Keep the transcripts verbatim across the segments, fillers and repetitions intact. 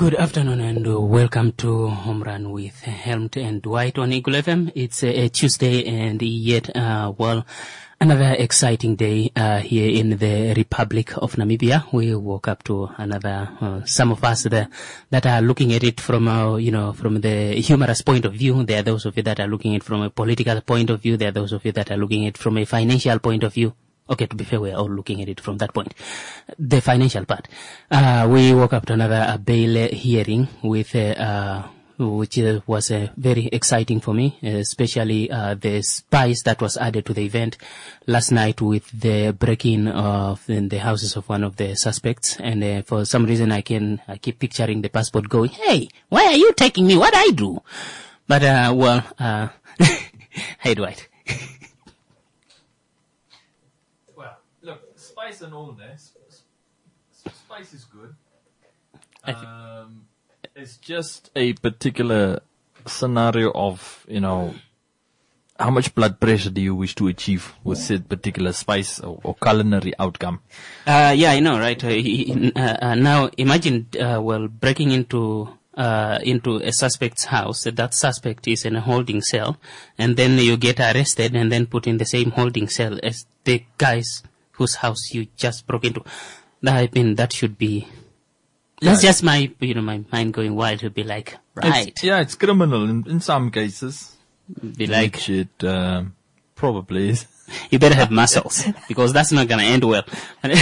Good afternoon and uh, welcome to Home Run with Helmut and Dwight on Eagle F M. It's a, a Tuesday and yet, uh, well, another exciting day uh, here in the Republic of Namibia. We woke up to another, uh, some of us there that are looking at it from, uh, you know, from the humorous point of view. There are those of you that are looking at it from a political point of view. There are those of you that are looking at it from a financial point of view. Okay, to be fair, we're all looking at it from that point. The financial part. Uh, we woke up to another uh, bail hearing with, uh, uh, which uh, was uh, very exciting for me, especially uh, the spice that was added to the event last night with the breaking of in the houses of one of the suspects. And uh, for some reason, I can I keep picturing the passport going, "Hey, why are you taking me? What I do?" But uh, well, uh, hey, Dwight. Spice and all that. Spice is good. Um, it's just a particular scenario of, you know, how much blood pressure do you wish to achieve with said particular spice or, or culinary outcome? Uh, yeah, I know, right? Uh, uh, now, imagine, uh, well, breaking into uh, into a suspect's house. That suspect is in a holding cell, and then you get arrested and then put in the same holding cell as the guys whose house you just broke into. I mean, that should be, that's just my, you know, my mind going wild to be like, right. It's, yeah, it's criminal in, in some cases. Be like, which it uh, probably is. You better have muscles, because that's not going to end well.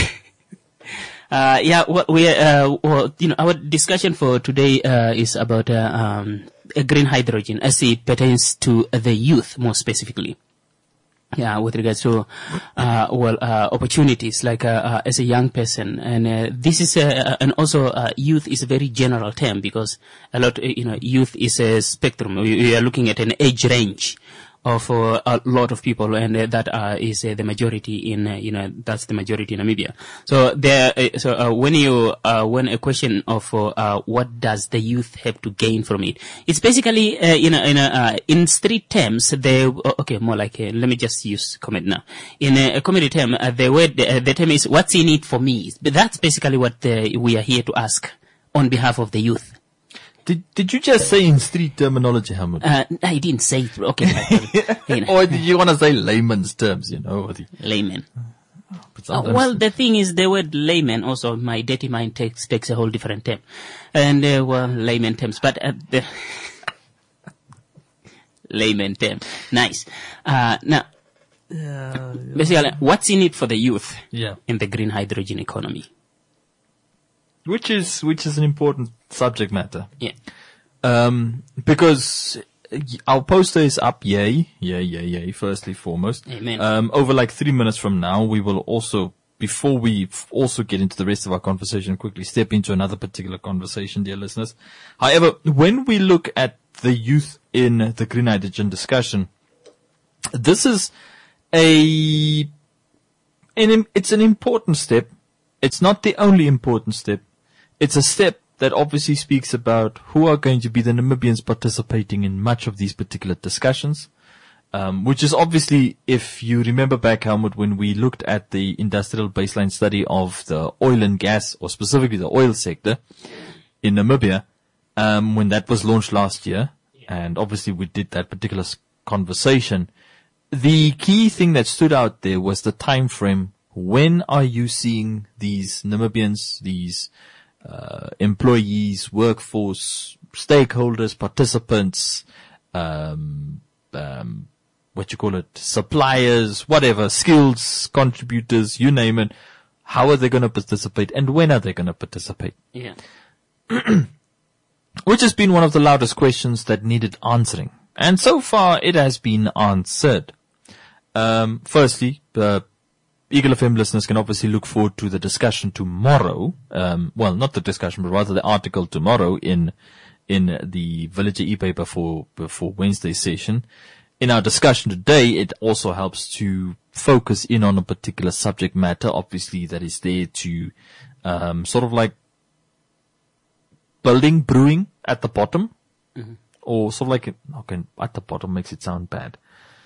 uh, yeah, what we, uh, well, you know, our discussion for today, uh, is about, uh, um, green hydrogen as it pertains to the youth more specifically. Yeah, with regards to, uh, well, uh, opportunities, like, uh, uh, as a young person. And, uh, this is, uh, and also, uh, youth is a very general term because a lot, you know, youth is a spectrum. We, we are looking at an age range of uh, a lot of people, and uh, that uh, is uh, the majority in, uh, you know, that's the majority in Namibia. So there, uh, so uh, when you, uh, when a question of uh, uh, what does the youth have to gain from it, it's basically, uh, you know, in a, uh, in street terms, they, okay, more like, uh, let me just use comment now. In a, a comedy term, uh, the word, uh, the term is what's in it for me. But that's basically what uh, we are here to ask on behalf of the youth. Did Did you just say in street terminology, Helmut? Uh, I didn't say it. Okay. Or did you want to say layman's terms, you know? Layman. Oh, well, the thing is, the word layman also, my dirty mind takes takes a whole different term. And, uh, well, layman terms. But, uh, the layman term. Nice. Uh, now, uh, basically, what's in it for the youth yeah. in the green hydrogen economy? Which is, which is an important subject matter. Yeah. Um, because our poster is up, yay, yay, yay, yay, firstly, foremost. Amen. Um, over like three minutes from now, we will also, before we also get into the rest of our conversation, quickly step into another particular conversation, dear listeners. However, when we look at the youth in the green hydrogen discussion, this is a, an, it's an important step. It's not the only important step. It's a step that obviously speaks about who are going to be the Namibians participating in much of these particular discussions, um, which is obviously, if you remember back, Helmut, when we looked at the industrial baseline study of the oil and gas, or specifically the oil sector in Namibia, um, when that was launched last year, and obviously we did that particular conversation, the key thing that stood out there was the time frame. When are you seeing these Namibians, these uh, employees, workforce, stakeholders, participants, um, um, what you call it, suppliers, whatever, skills, contributors, you name it. How are they going to participate, and when are they going to participate? Yeah. Which has been one of the loudest questions that needed answering. And so far it has been answered. Um, firstly, uh, Eagle F M listeners can obviously look forward to the discussion tomorrow. Um, well, not the discussion, but rather the article tomorrow in in the Villager e-paper for for Wednesday's session. In our discussion today, it also helps to focus in on a particular subject matter, obviously, that is there to um, sort of like building, brewing at the bottom, mm-hmm. or sort of like, okay, at the bottom makes it sound bad.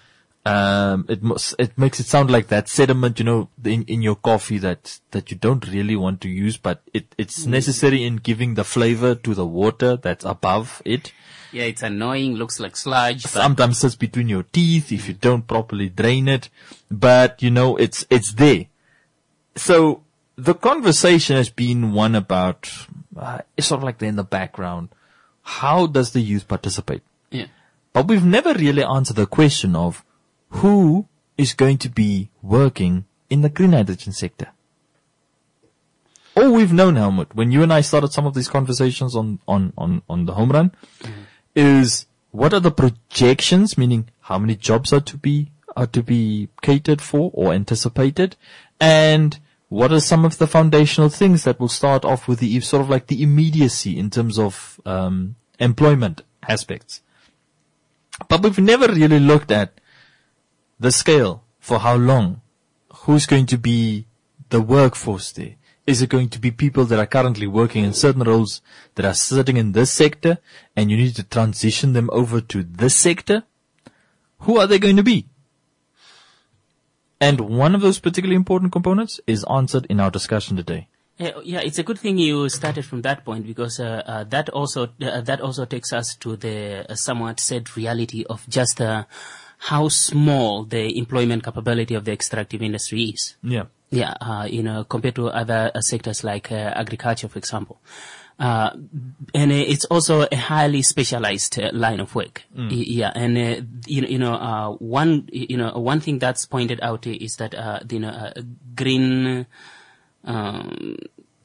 Um, it must, it makes it sound like that sediment, you know, in, in your coffee that, that you don't really want to use, but it, it's necessary in giving the flavor to the water that's above it. Yeah, it's annoying, looks like sludge. Sometimes sits between your teeth if you don't properly drain it, but you know, it's, it's there. So the conversation has been one about, uh, it's sort of like they're in the background. How does the youth participate? Yeah. But we've never really answered the question of, who is going to be working in the green hydrogen sector? All we've known, Helmut, when you and I started some of these conversations on, on, on, on the home run, mm-hmm. is what are the projections, meaning how many jobs are to be, are to be catered for or anticipated, and what are some of the foundational things that will start off with the sort of like the immediacy in terms of um, employment aspects. But we've never really looked at the scale for how long, who's going to be the workforce there. Is it going to be people that are currently working in certain roles that are sitting in this sector and you need to transition them over to this sector? Who are they going to be? And one of those particularly important components is answered in our discussion today. Yeah, yeah, it's a good thing you started from that point because uh, uh, that also uh, that also takes us to the uh, somewhat sad reality of just uh, how small the employment capability of the extractive industry is. Yeah. Yeah, uh, you know, compared to other uh, sectors like uh, agriculture, for example. Uh, and uh, it's also a highly specialized uh, line of work. Mm. Y- yeah, and uh, you know, you know, uh, one, you know, one thing that's pointed out is that uh, you know, uh, green, um,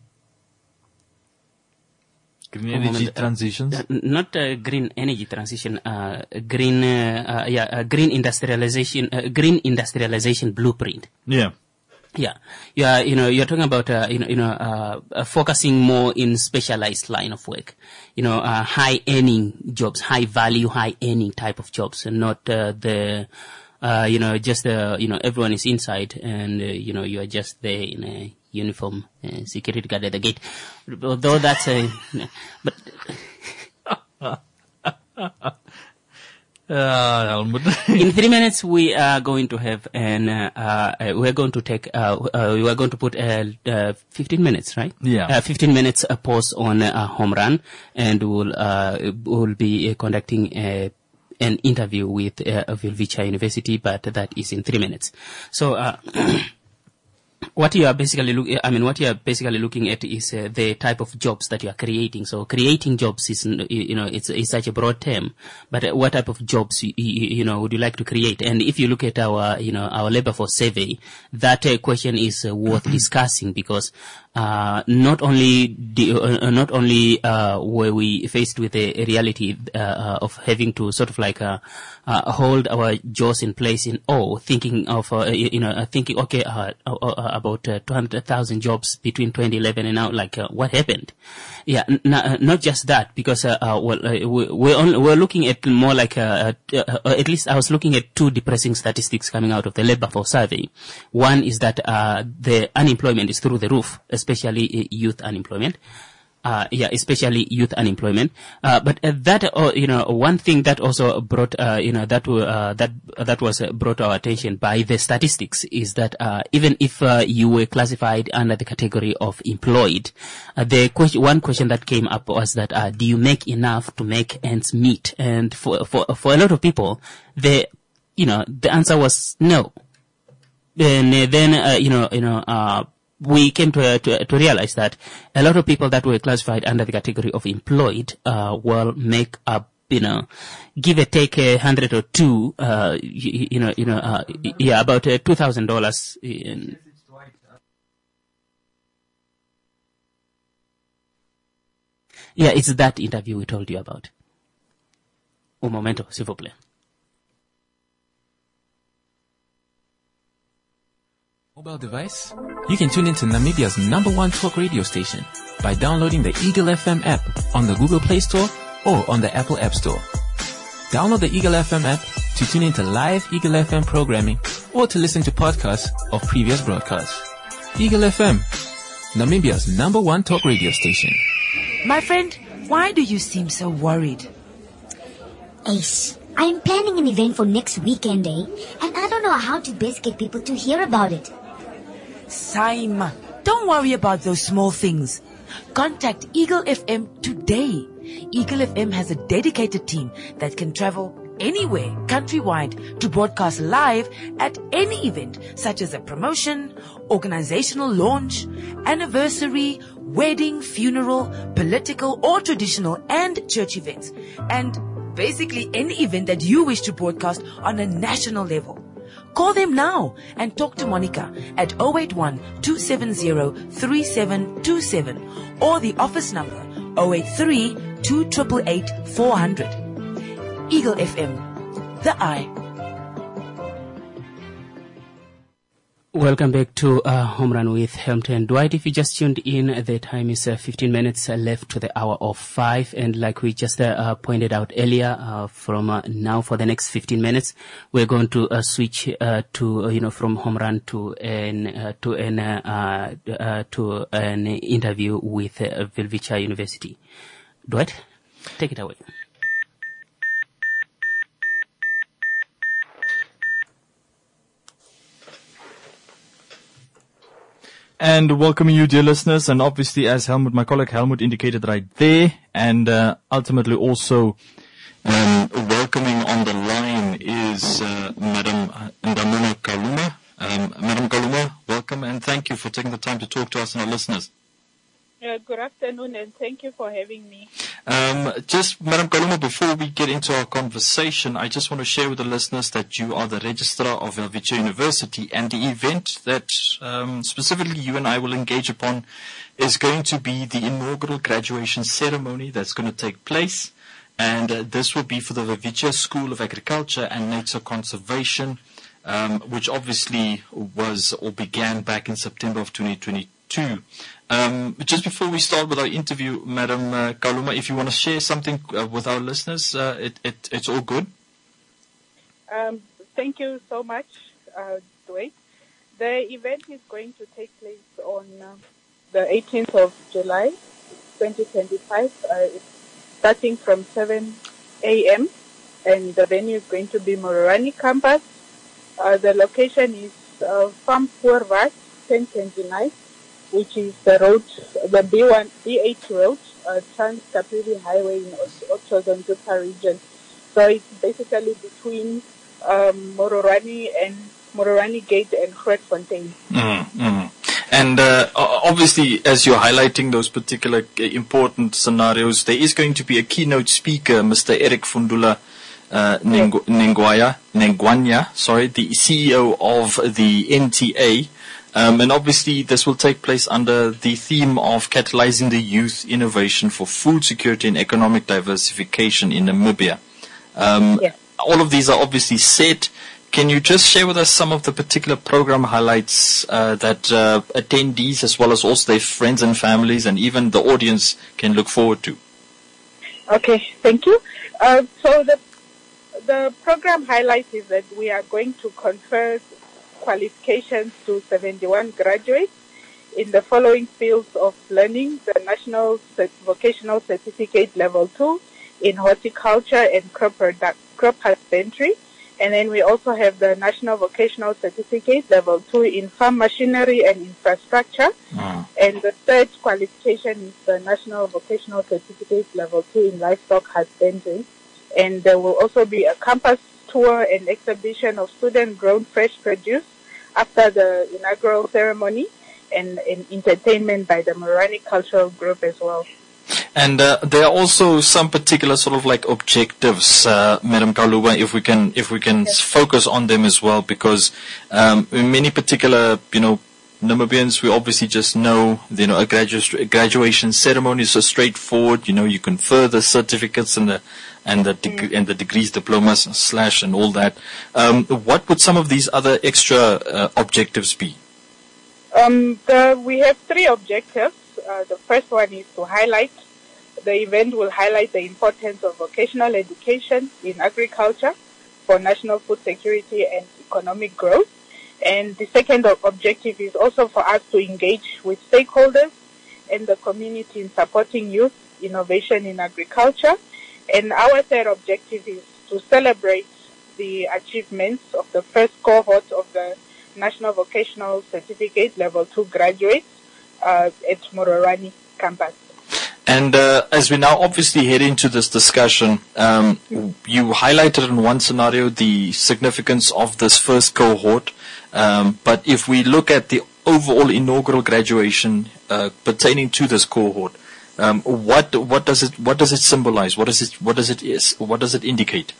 green energy transitions. Uh, not uh, green energy transition. Uh, green, uh, uh, yeah, uh, green industrialization. Uh, green industrialization blueprint. Yeah. Yeah, yeah, you know, you're talking about, uh, you know, you know, uh, uh, focusing more in specialized line of work, you know, uh, high earning jobs, high value, high earning type of jobs, and not uh, the, uh, you know, just uh, you know, everyone is inside, and uh, you know, you are just there in a uniform, uh, security guard at the gate. Although that's a, but. Uh, Helmut. In three minutes, we are going to have an, uh, uh, we're going to take, uh, uh, we are going to put, uh, uh, fifteen minutes, right? Yeah. Uh, fifteen minutes a pause on a uh, home run, and we'll, uh, we'll be uh, conducting a, an interview with, uh, Vilvicha University, but that is in three minutes. So, uh, what you are basically look, I mean, what you are basically looking at is uh, the type of jobs that you are creating. So creating jobs is, you know, it's, it's such a broad term, but uh, what type of jobs, you, you know, would you like to create? And if you look at our, you know, our labor force survey, that uh, question is uh, worth discussing because, uh, not only, the, uh, not only, uh, were we faced with a, a reality, uh, of having to sort of like, uh, uh, hold our jaws in place in awe, thinking of, uh, you know, uh, thinking, okay, uh, uh, uh about uh, two hundred thousand jobs between twenty eleven and now, like, uh, what happened? Yeah, n- n- not just that, because, uh, uh well, uh, we, we're, on, we're looking at more like, uh, uh, uh, at least I was looking at two depressing statistics coming out of the labor force survey. One is that, uh, the unemployment is through the roof, especially uh, youth unemployment. Uh, yeah, especially youth unemployment. Uh, but uh, that, uh, you know, one thing that also brought, uh, you know, that, uh, that, that was uh, brought our attention by the statistics is that, uh, even if, uh, you were classified under the category of employed, uh, the question, one question that came up was that, uh, do you make enough to make ends meet? And for, for, for a lot of people, the, you know, the answer was no. And uh, then, uh, you know, you know, uh, we came to, uh, to to realize that a lot of people that were classified under the category of employed uh will make up, you know, give or take a hundred or two, uh you, you know, you know, uh yeah, about uh, two thousand dollars. Yeah, it's that interview we told you about. Un momento, s'il vous plaît. Mobile device? You can tune into Namibia's number one talk radio station by downloading the Eagle F M app on the Google Play Store or on the Apple App Store. Download the Eagle F M app to tune into live Eagle F M programming or to listen to podcasts of previous broadcasts. Eagle F M, Namibia's number one talk radio station. My friend, why do you seem so worried? Ace, I'm planning an event for next weekend, eh? And I don't know how to best get people to hear about it. Saima, don't worry about those small things. Contact Eagle F M today. Eagle F M has a dedicated team that can travel anywhere countrywide to broadcast live at any event, such as a promotion, organizational launch, anniversary, wedding, funeral, political or traditional and church events, and basically any event that you wish to broadcast on a national level. Call them now and talk to Monica at zero eight one, two seven zero, three seven two seven or the office number zero eight three, two eight eight, four hundred. Eagle F M, the eye. Welcome back to uh, Home Run with Helmut and Dwight. If you just tuned in, the time is uh, fifteen minutes uh, left to the hour of five. And like we just uh, uh, pointed out earlier, uh, from uh, now for the next fifteen minutes, we're going to uh, switch uh, to, uh, you know, from Home Run to an, uh, to an, uh, uh, to an interview with uh, Velvicha University. Dwight, take it away. And welcoming you, dear listeners, and obviously, as Helmut, my colleague Helmut indicated right there, and uh, ultimately also um, welcoming on the line is uh, Madam Ndamuna Kaluma. Um, Madam Kaluma, welcome, and thank you for taking the time to talk to us and our listeners. Uh, good afternoon, and thank you for having me. Um, just, Madam Kaluma, before we get into our conversation, I just want to share with the listeners that you are the registrar of Velvicha University, and the event that um, specifically you and I will engage upon is going to be the inaugural graduation ceremony that's going to take place, and uh, this will be for the Velvicha School of Agriculture and Nature Conservation, um, which obviously was or began back in September of twenty twenty-two. Um, just before we start with our interview, Madam uh, Kaluma, if you want to share something uh, with our listeners, uh, it, it, it's all good. Um, thank you so much, uh, Dwayne. The event is going to take place on uh, the eighteenth of July, twenty twenty-five, uh, starting from seven a.m. and the venue is going to be Mororani campus. Uh, the location is uh, Farm Voorwaarts, ten twenty-nine. Which is the road, the B one, B eight road, uh, Trans-Kapiri Highway in Oxford-Zontupa region. So it's basically between um, Mororani and Mororani Gate and Grootfontein. Mm-hmm. And uh, obviously, as you're highlighting those particular important scenarios, there is going to be a keynote speaker, Mister Eric Fundula uh, Nengu- Nengwaya, Nengwanya, sorry, the C E O of the N T A. Um, and obviously, this will take place under the theme of catalyzing the youth innovation for food security and economic diversification in Namibia. Um, yes. All of these are obviously set. Can you just share with us some of the particular program highlights uh, that uh, attendees, as well as also their friends and families, and even the audience can look forward to? Okay, thank you. Uh, so the the program highlight is that we are going to confer qualifications to seventy-one graduates in the following fields of learning: the National Vocational Certificate Level two in Horticulture and Crop, product, crop Husbandry. And then we also have the National Vocational Certificate Level two in Farm Machinery and Infrastructure. Mm. And the third qualification is the National Vocational Certificate Level two in Livestock Husbandry. And there will also be a campus tour and exhibition of student-grown fresh produce after the inaugural ceremony, and, and entertainment by the Mororani Cultural Group as well. And uh, there are also some particular sort of like objectives, uh, Madam Kaluma, if we can if we can yes. focus on them as well, because um, in many particular, you know, Namibians, we obviously just know, you know, a gradu- graduation ceremony is so straightforward. You know, you confer the certificates and the and the deg- mm. and the degrees, diplomas, slash, and all that. Um, what would some of these other extra uh, objectives be? Um, the, we have three objectives. Uh, the first one is to highlight. The event will highlight the importance of vocational education in agriculture for national food security and economic growth. And the second objective is also for us to engage with stakeholders and the community in supporting youth innovation in agriculture. And our third objective is to celebrate the achievements of the first cohort of the National Vocational Certificate Level two graduates uh, at Mororani campus. And uh, as we now obviously head into this discussion, um, you highlighted in one scenario the significance of this first cohort. Um, but if we look at the overall inaugural graduation uh, pertaining to this cohort, um, what what does it what does it symbolize? What does it what does it is what does it indicate?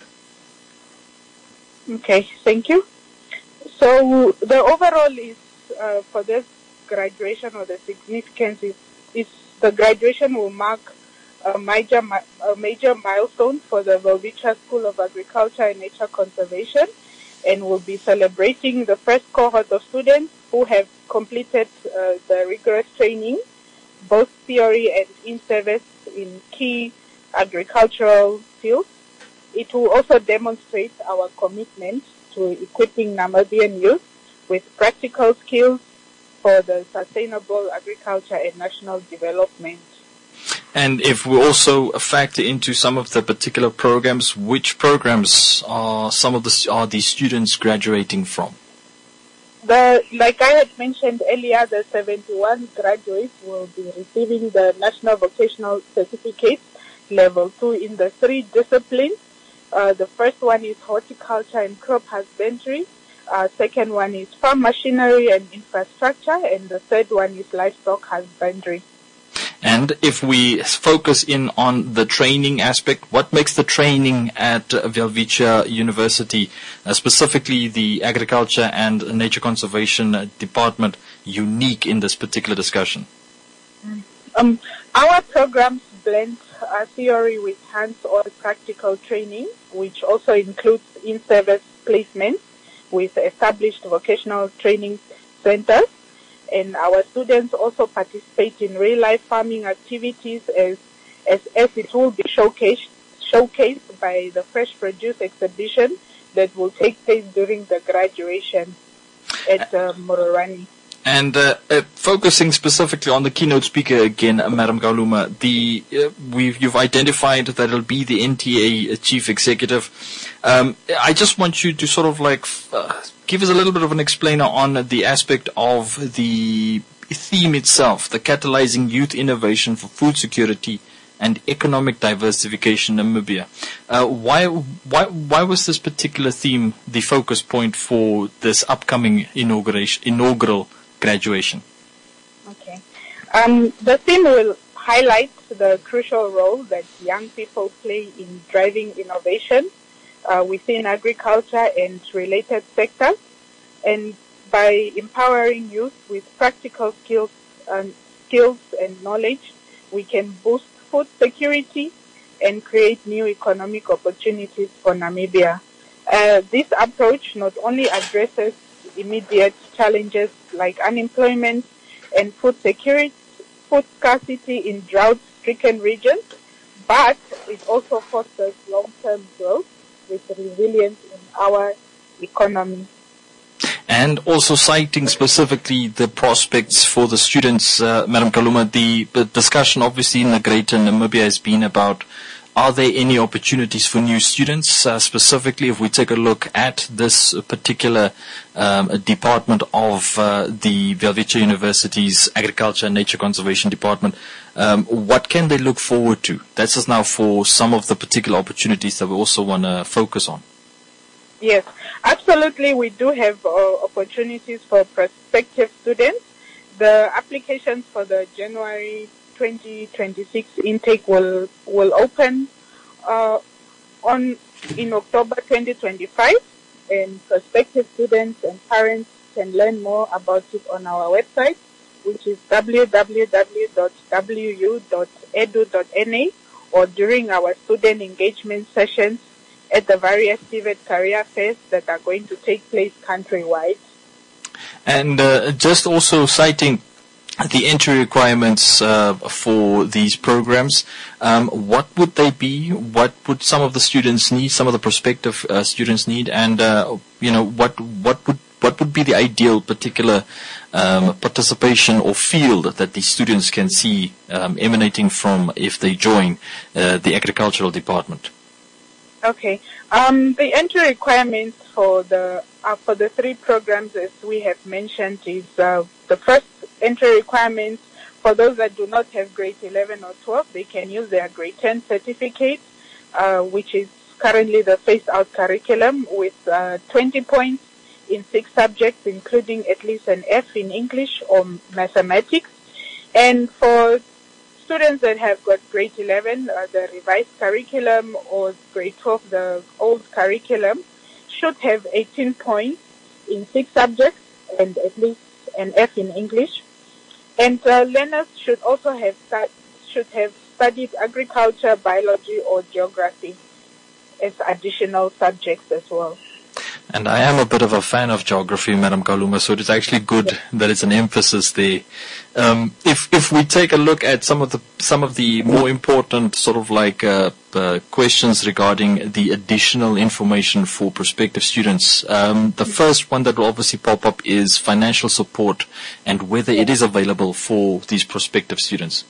Okay, thank you. So the overall is uh, for this graduation, or the significance is, is the graduation will mark a major a major milestone for the Velvicha School of Agriculture and Nature Conservation, and will be celebrating the first cohort of students who have completed uh, the rigorous training, both theory and in-service, in key agricultural fields. It will also demonstrate our commitment to equipping Namibian youth with practical skills for the sustainable agriculture and national development. And if we also factor into some of the particular programs, which programs are some of the are these students graduating from? The, like I had mentioned earlier, the seventy-one graduates will be receiving the National Vocational Certificate Level two in the three disciplines. Uh, the first one is horticulture and crop husbandry. Uh, second one is farm machinery and infrastructure, and the third one is livestock husbandry. And if we focus in on the training aspect, what makes the training at Velvicha University, uh, specifically the Agriculture and Nature Conservation Department, unique in this particular discussion? Um, our programs blend uh, theory with hands-on practical training, which also includes in-service placements with established vocational training centers. And our students also participate in real-life farming activities as, as, as it will be showcased, showcased by the Fresh Produce exhibition that will take place during the graduation at uh, Mororani. And uh, uh, focusing specifically on the keynote speaker again, uh, Madam Kaluma, the uh, we've you've identified that it'll be the N T A chief executive. Um, I just want you to sort of like uh, give us a little bit of an explainer on the aspect of the theme itself, the catalyzing youth innovation for food security and economic diversification in Namibia. Uh, why why why was this particular theme the focus point for this upcoming inauguration inaugural graduation? Okay. Um, the theme will highlight the crucial role that young people play in driving innovation uh, within agriculture and related sectors, and by empowering youth with practical skills and skills and knowledge, we can boost food security and create new economic opportunities for Namibia. Uh, this approach not only addresses immediate challenges like unemployment and food security, food scarcity in drought-stricken regions, but it also fosters long-term growth with resilience in our economy. And also citing specifically the prospects for the students, uh, Madam Kaluma, the, the discussion obviously in the Greater Namibia has been about, are there any opportunities for new students? Uh, specifically, if we take a look at this particular um, department of uh, the Velvicha University's Agriculture and Nature Conservation Department, um, what can they look forward to? That's just now for some of the particular opportunities that we also want to focus on. Yes, absolutely. We do have uh, opportunities for prospective students. The applications for the January twenty twenty-six intake will will open uh, on in October twenty twenty-five, and prospective students and parents can learn more about it on our website, which is w w w dot w u dot e d u dot n a, or during our student engagement sessions at the various T V E T career fairs that are going to take place countrywide. And uh, just also citing the entry requirements uh, for these programs, um, what would they be? What would some of the students need? Some of the prospective uh, students need, and uh, you know, what what would what would be the ideal particular um, participation or field that these students can see um, emanating from if they join uh, the agricultural department? Okay. Um, the entry requirements for the uh, for the three programs, as we have mentioned, is uh, the first entry requirement for those that do not have grade eleven or twelve. They can use their grade ten certificate, uh, which is currently the phased-out curriculum, with uh, twenty points in six subjects, including at least an F in English or mathematics. And for students that have got grade eleven, uh, the revised curriculum, or grade twelve, the old curriculum, should have eighteen points in six subjects and at least an F in English. And uh, learners should also have stu- should have studied agriculture, biology, or geography as additional subjects as well. And I am a bit of a fan of geography, Madam Kaluma, so it's actually good that it's an emphasis there. Um, if if we take a look at some of the some of the more important sort of like uh, uh, questions regarding the additional information for prospective students, um, the first one that will obviously pop up is financial support and whether it is available for these prospective students.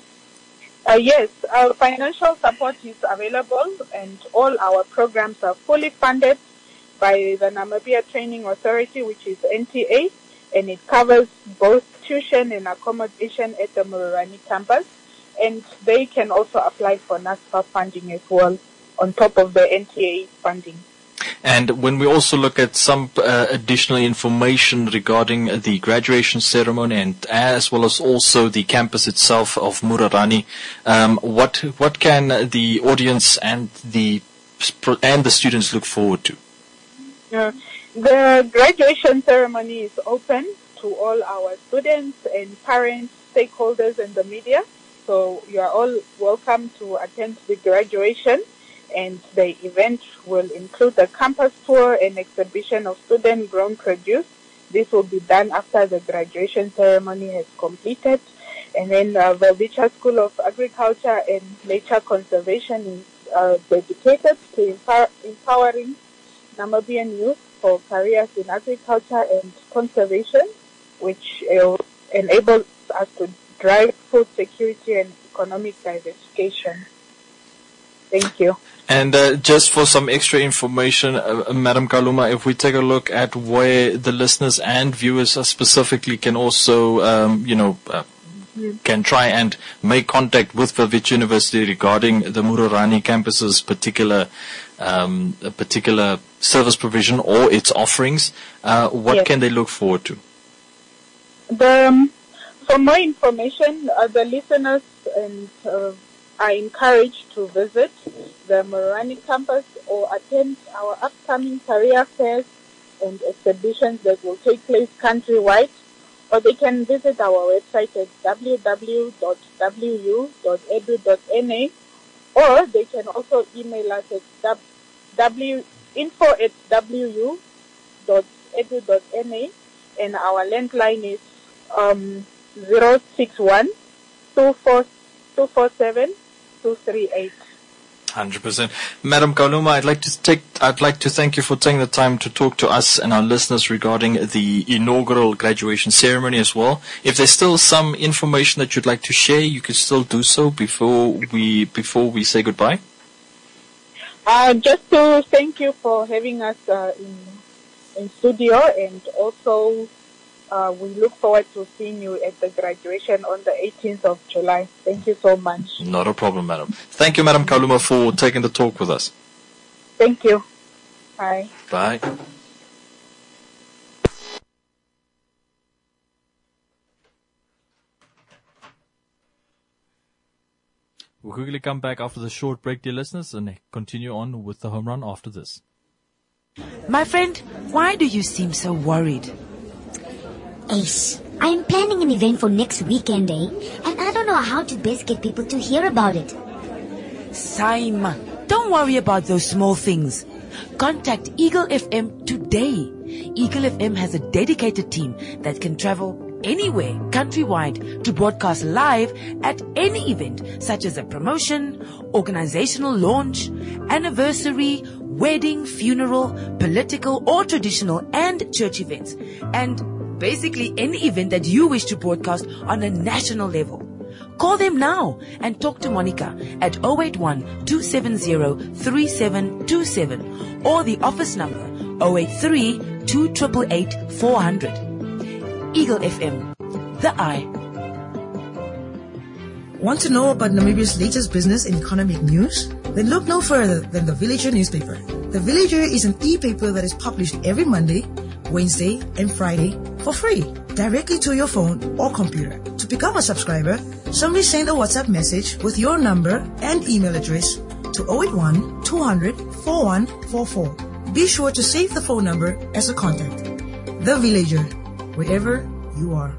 Uh, yes, uh, financial support is available, and all our programs are fully funded by the Namibia Training Authority, which is N T A, and it covers both tuition and accommodation at the Mururani campus, and they can also apply for NASFA funding as well, on top of the N T A funding. And when we also look at some uh, additional information regarding the graduation ceremony, and as well as also the campus itself of Mururani, um, what what can the audience and the and the students look forward to? Uh, the graduation ceremony is open to all our students and parents, stakeholders, and the media. So you are all welcome to attend the graduation. And the event will include a campus tour and exhibition of student-grown produce. This will be done after the graduation ceremony has completed. And then uh, the Weldicha School of Agriculture and Nature Conservation is uh, dedicated to empower- empowering Namibian youth for careers in agriculture and conservation, which uh, enables us to drive food security and economic diversification. Thank you. And uh, just for some extra information, uh, Madam Kaluma, if we take a look at where the listeners and viewers are specifically can also, um, you know, uh, can try and make contact with Welwitsch University regarding the Mururani campus's particular um, particular service provision or its offerings, uh, what yes. can they look forward to? The, um, for more information, uh, the listeners and uh, are encouraged to visit the Mururani campus or attend our upcoming career fairs and exhibitions that will take place countrywide, or they can visit our website at w w w dot w u dot e d u dot n a, or they can also email us at w info at w u dot e d u dot n a, and our landline is um, zero six one two four seven two three eight. one hundred percent. Madam Kaluma, I'd like to take, I'd like to thank you for taking the time to talk to us and our listeners regarding the inaugural graduation ceremony as well. If there's still some information that you'd like to share, you can still do so before we, before we say goodbye. Uh, just to thank you for having us uh, in, in studio, and also Uh, we look forward to seeing you at the graduation on the eighteenth of July. Thank you so much. Not a problem, madam. Thank you, Madam Kaluma, for taking the talk with us. Thank you. Bye. Bye. We'll quickly come back after the short break, dear listeners, and continue on with the home run after this. My friend, why do you seem so worried? Ace, I am planning an event for next weekend, eh? And I don't know how to best get people to hear about it. Saima, don't worry about those small things. Contact Eagle F M today. Eagle F M has a dedicated team that can travel anywhere countrywide to broadcast live at any event, such as a promotion, organizational launch, anniversary, wedding, funeral, political or traditional, and church events. And basically any event that you wish to broadcast on a national level. Call them now and talk to Monica at zero eight one, two seven zero, three seven two seven or the office number zero eight three, two eight eight, four hundred. Eagle F M, the eye. Want to know about Namibia's latest business and economic news? Then look no further than The Villager newspaper. The Villager is an e-paper that is published every Monday, Wednesday, and Friday for free, directly to your phone or computer. To become a subscriber, simply send a WhatsApp message with your number and email address to zero eight one, two hundred, four one four four. Be sure to save the phone number as a contact. The Villager, wherever you are.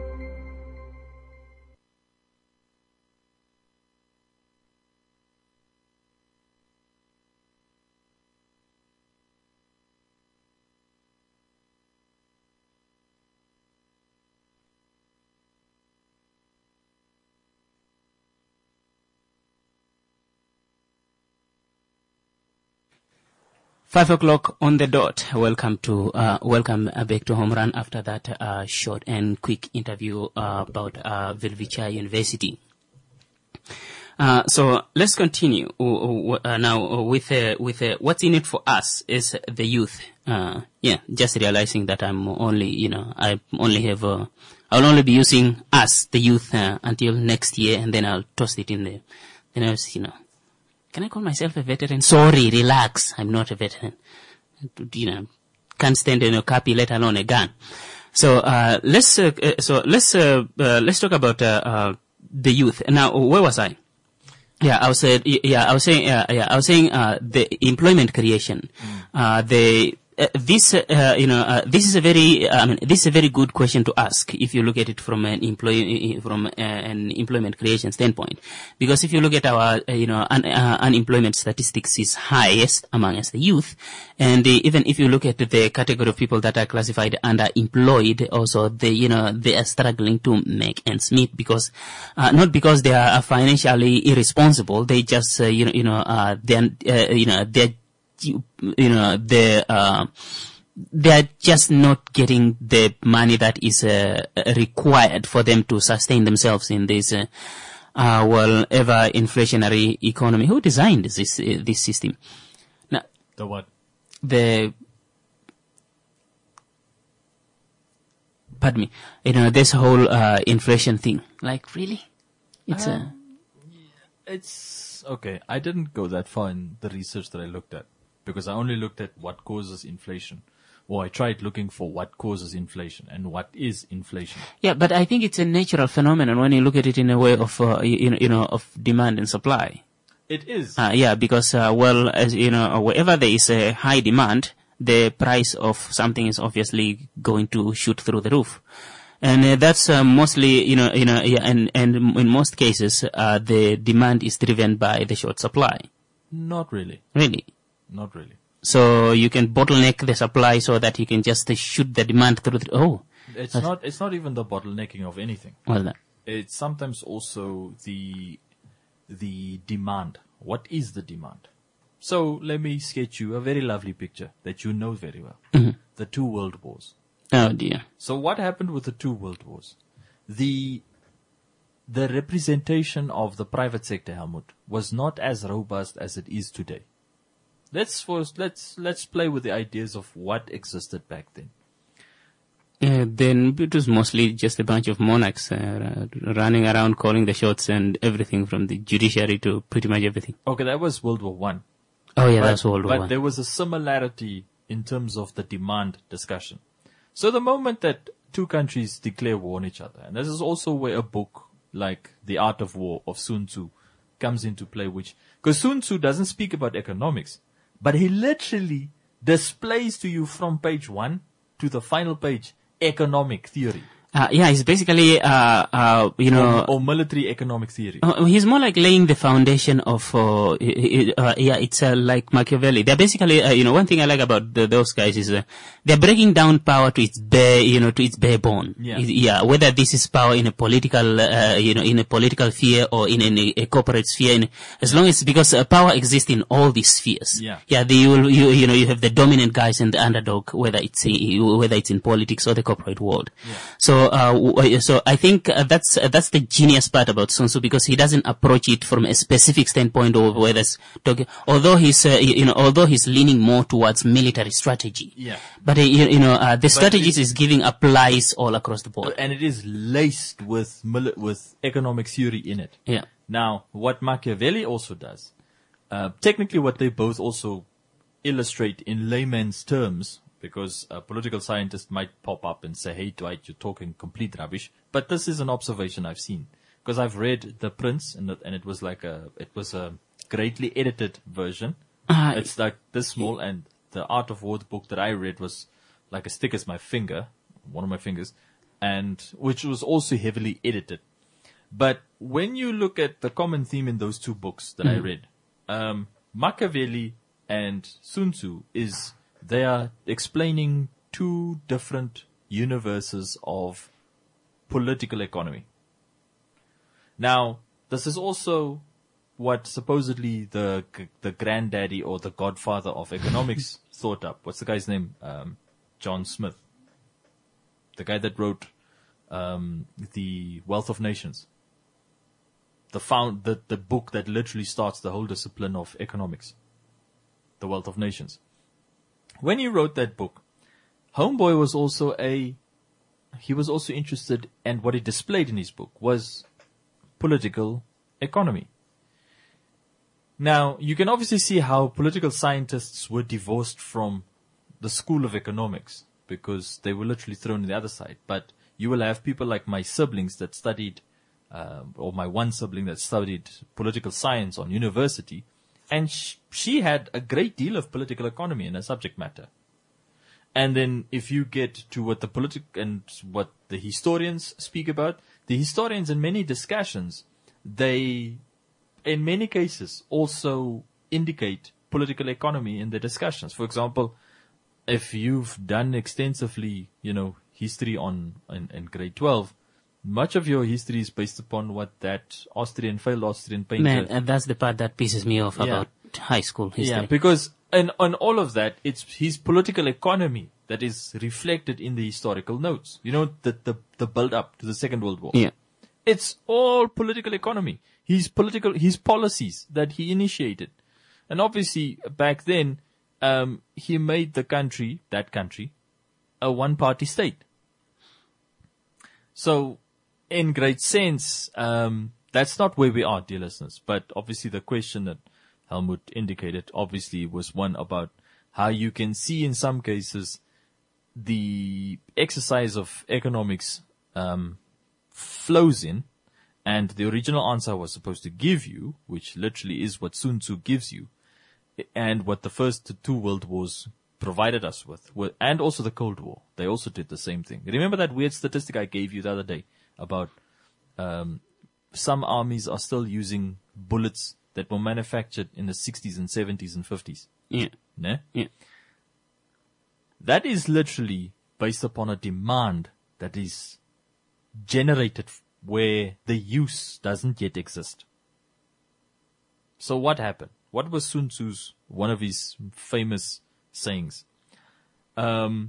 Five o'clock on the dot. Welcome to uh, welcome uh, back to Home Run after that uh, short and quick interview uh, about uh, Welwitschia University. Uh, so let's continue uh, uh, now with uh, with uh, what's in it for us is the youth. Uh, yeah, just realizing that I'm only you know I only have uh, I'll only be using us the youth uh, until next year, and then I'll toss it in there. Then I'll you know. Can I call myself a veteran? Sorry, relax. I'm not a veteran. You know, can't stand in a copy, let alone a gun. So, uh, let's, uh, uh, so let's, uh, uh, let's talk about, uh, uh, the youth. Now, where was I? Yeah, I was, uh, yeah, I was saying, uh, yeah, I was saying, uh, the employment creation, mm. uh, the, Uh, this, uh, you know, uh, this is a very, uh, I mean, this is a very good question to ask if you look at it from an employee, from uh, an employment creation standpoint. Because if you look at our, uh, you know, un- uh, unemployment statistics is highest among us the youth, and uh, even if you look at the category of people that are classified underemployed, also they, you know, they are struggling to make ends meet because, uh, not because they are financially irresponsible, they just, uh, you know, you know, uh, then, uh, you know, they're You, you know, they uh, they're just not getting the money that is uh, required for them to sustain themselves in this, uh, uh, well, ever inflationary economy. Who designed this uh, this system? Now, the what? The pardon me. You know, this whole uh, inflation thing. Like, really? It's uh, a. It's okay. I didn't go that far in the research that I looked at, because I only looked at what causes inflation. Or I tried looking for what causes inflation and what is inflation. Yeah, but I think it's a natural phenomenon when you look at it in a way of, uh, you, know, you know, of demand and supply. It is. Uh, yeah, because, uh, well, as you know, wherever there is a high demand, the price of something is obviously going to shoot through the roof. And uh, that's uh, mostly, you know, you know, yeah, and, and in most cases, uh, the demand is driven by the short supply. Not really. Really? Not really. So you can bottleneck the supply so that you can just uh, shoot the demand through the, oh. It's not, it's not even the bottlenecking of anything. Well, that. It's sometimes also the, the demand. What is the demand? So let me sketch you a very lovely picture that you know very well. Mm-hmm. The two world wars. Oh dear. So what happened with the two world wars? The, the representation of the private sector, Helmut, was not as robust as it is today. Let's first, let's, let's play with the ideas of what existed back then. Uh, then it was mostly just a bunch of monarchs uh, running around calling the shots and everything from the judiciary to pretty much everything. Okay, that was World War One. Oh yeah, but, that's World War But One. there was a similarity in terms of the demand discussion. So the moment that two countries declare war on each other, and this is also where a book like The Art of War of Sun Tzu comes into play, which, because Sun Tzu doesn't speak about economics, but he literally displays to you from page one to the final page economic theory. Uh, yeah, he's basically, uh, uh, you know... Or, or military economic theory. Uh, he's more like laying the foundation of, uh, uh, yeah, it's uh, like Machiavelli. They're basically, uh, you know, one thing I like about the, those guys is uh, they're breaking down power to its bare, you know, to its bare bone. Yeah. yeah, whether this is power in a political, uh, you know, in a political sphere or in a, a corporate sphere, in, as long as, because uh, power exists in all these spheres. Yeah. Yeah, the, you, you, you know, you have the dominant guys and the underdog, whether it's, uh, whether it's in politics or the corporate world. Yeah. So, So, uh, w- so I think uh, that's uh, that's the genius part about Sun Tzu, because he doesn't approach it from a specific standpoint of whether it's talking. Although he's, uh, you know, although he's leaning more towards military strategy. Yeah. But uh, you, you know, uh, the strategies it- is giving applies all across the board. And it is laced with mili- with economic theory in it. Yeah. Now, what Machiavelli also does, uh, technically what they both also illustrate in layman's terms, because a political scientist might pop up and say, hey, Dwight, you're talking complete rubbish. But this is an observation I've seen. Because I've read The Prince, and, the, and it was like a, it was a greatly edited version. Uh, It's like this small, and the Art of War book that I read was like as thick as my finger, one of my fingers, and which was also heavily edited. But when you look at the common theme in those two books that I read, um, Machiavelli and Sun Tzu is they are explaining two different universes of political economy. Now, this is also what supposedly the the granddaddy or the godfather of economics thought up. What's the guy's name? Um, John Smith, the guy that wrote um, The Wealth of Nations. The found the, the book that literally starts the whole discipline of economics, The Wealth of Nations. When he wrote that book, Homeboy was also a, he was also interested, and what he displayed in his book was political economy. Now, you can obviously see how political scientists were divorced from the school of economics, because they were literally thrown to the other side. But you will have people like my siblings that studied Uh, or my one sibling that studied political science on university, and sh- she had a great deal of political economy in her subject matter. And then if you get to what the politic and what the historians speak about, the historians in many discussions, they, in many cases, also indicate political economy in their discussions. For example, if you've done extensively, you know, history on in, in grade twelve, much of your history is based upon what that Austrian, failed Austrian painter. Man, and that's the part that pisses me off Yeah. about high school history. Yeah, because in, on all of that, it's his political economy that is reflected in the historical notes. You know, the, the, the build up to the Second World War. Yeah. It's all political economy. His political, his policies that he initiated. And obviously, back then, um, he made the country, that country, a one-party state. So, in great sense, um, that's not where we are, dear listeners. But obviously the question that Helmut indicated obviously was one about how you can see in some cases the exercise of economics um, flows in, and the original answer I was supposed to give you, which literally is what Sun Tzu gives you, and what the first two world wars provided us with, and also the Cold War. They also did the same thing. Remember that weird statistic I gave you the other day about um, some armies are still using bullets that were manufactured in the sixties and seventies and fifties. Yeah. Ne? Yeah. That is literally based upon a demand that is generated where the use doesn't yet exist. So what happened? What was Sun Tzu's, one of his famous sayings? Um,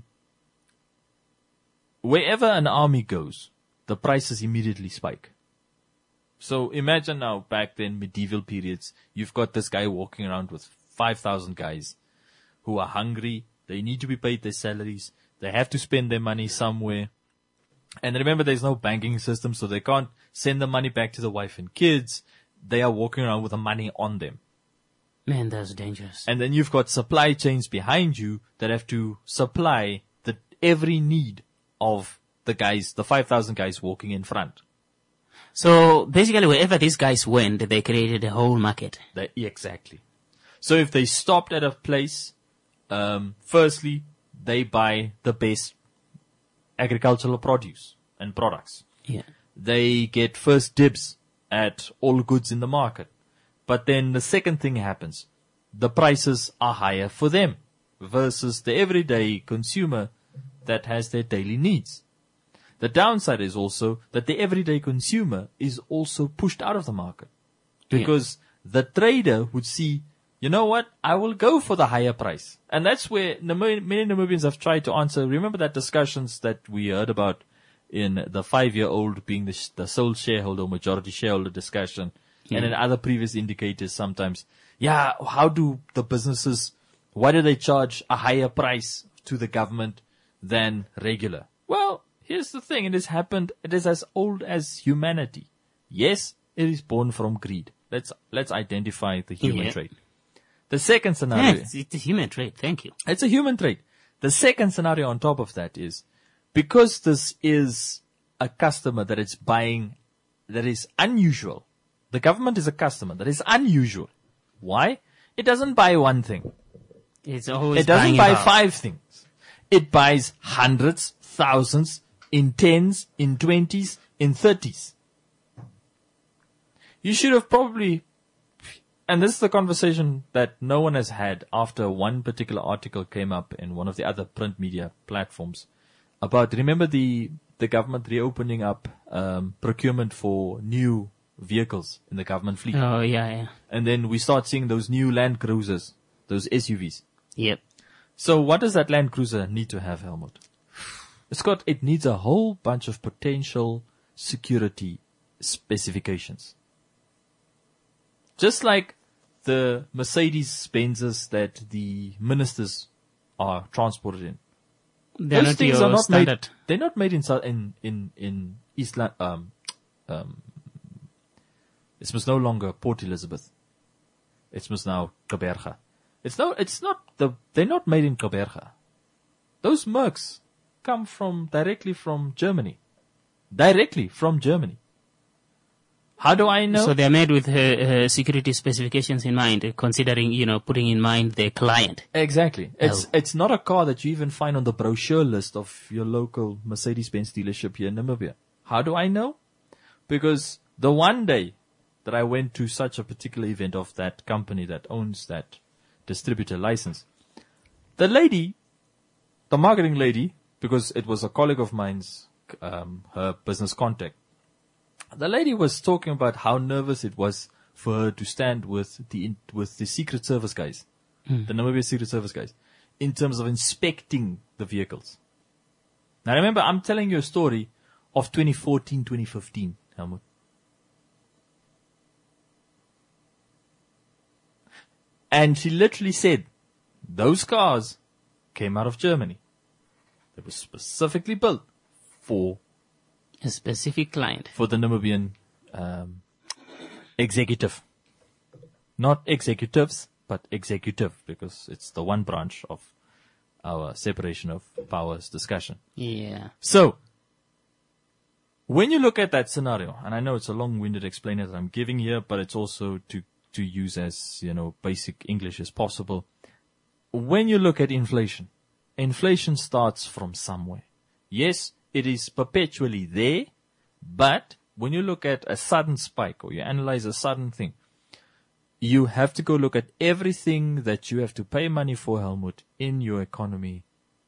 wherever an army goes, the prices immediately spike. So imagine now, back then, medieval periods, you've got this guy walking around with five thousand guys who are hungry. They need to be paid their salaries. They have to spend their money somewhere. And remember, there's no banking system, so they can't send the money back to the wife and kids. They are walking around with the money on them. Man, that's dangerous. And then you've got supply chains behind you that have to supply the every need of the guys, the five thousand guys walking in front. So basically, wherever these guys went, they created a whole market. They, exactly. So if they stopped at a place, um, firstly, they buy the best agricultural produce and products. Yeah. They get first dibs at all goods in the market. But then the second thing happens. The prices are higher for them versus the everyday consumer that has their daily needs. The downside is also that the everyday consumer is also pushed out of the market because yeah. the trader would see, you know what, I will go for the higher price. And that's where many Namibians have tried to answer. Remember that discussions that we heard about in the five-year-old being the, sh- the sole shareholder, majority shareholder discussion, Yeah. and in other previous indicators sometimes. Yeah, how do the businesses, why do they charge a higher price to the government than regular? Well, here's the thing. It has happened. It is as old as humanity. Yes, it is born from greed. Let's, let's identify the human Yeah. trait. The second Yeah, scenario. it's, it's a human trait. Thank you. It's a human trait. The second scenario on top of that is, because this is a customer that is buying, that is unusual. The government is a customer that is unusual. Why? It doesn't buy one thing. It's always It doesn't buying buy about- five things. It buys hundreds, thousands, in tens, in twenties, in thirties. You should have probably, and this is the conversation that no one has had after one particular article came up in one of the other print media platforms about, remember the, the government reopening up um, procurement for new vehicles in the government fleet. Oh, yeah, yeah. And then we start seeing those new Land Cruisers, those S U Vs. Yep. So what does that Land Cruiser need to have, Helmut? It's got, it needs a whole bunch of potential security specifications. Just like the Mercedes-Benzes that the ministers are transported in. They're Those not things your are not standard. made, they're not made in, Sou- in, in, in East Lon- um, um, it must no longer Port Elizabeth. It must now Kaberga. It's no, it's not the, they're not made in Kaberga. Those Mercs come from, directly from Germany. Directly from Germany. How do I know? So they're made with uh, uh, security specifications in mind, uh, considering, you know, putting in mind the client. Exactly. It's Oh. it's not a car that you even find on the brochure list of your local Mercedes-Benz dealership here in Namibia. How do I know? Because the one day that I went to such a particular event of that company that owns that distributor license, the lady, the marketing lady, because it was a colleague of mine's, um, her business contact, the lady was talking about how nervous it was for her to stand with the in, with the Secret Service guys, the Namibia Secret Service guys, in terms of inspecting the vehicles. Now remember, I'm telling you a story of twenty fourteen, twenty fifteen, Helmut. And she literally said, those cars came out of Germany. They were specifically built for A specific client. for the Namibian um, executive. Not executives, but executive, because it's the one branch of our separation of powers discussion. Yeah. So, when you look at that scenario, and I know it's a long-winded explainer that I'm giving here, but it's also to, to use as, you know, basic English as possible. When you look at inflation, inflation starts from somewhere. Yes, it is perpetually there, but when you look at a sudden spike or you analyze a sudden thing, you have to go look at everything that you have to pay money for, Helmut, in your economy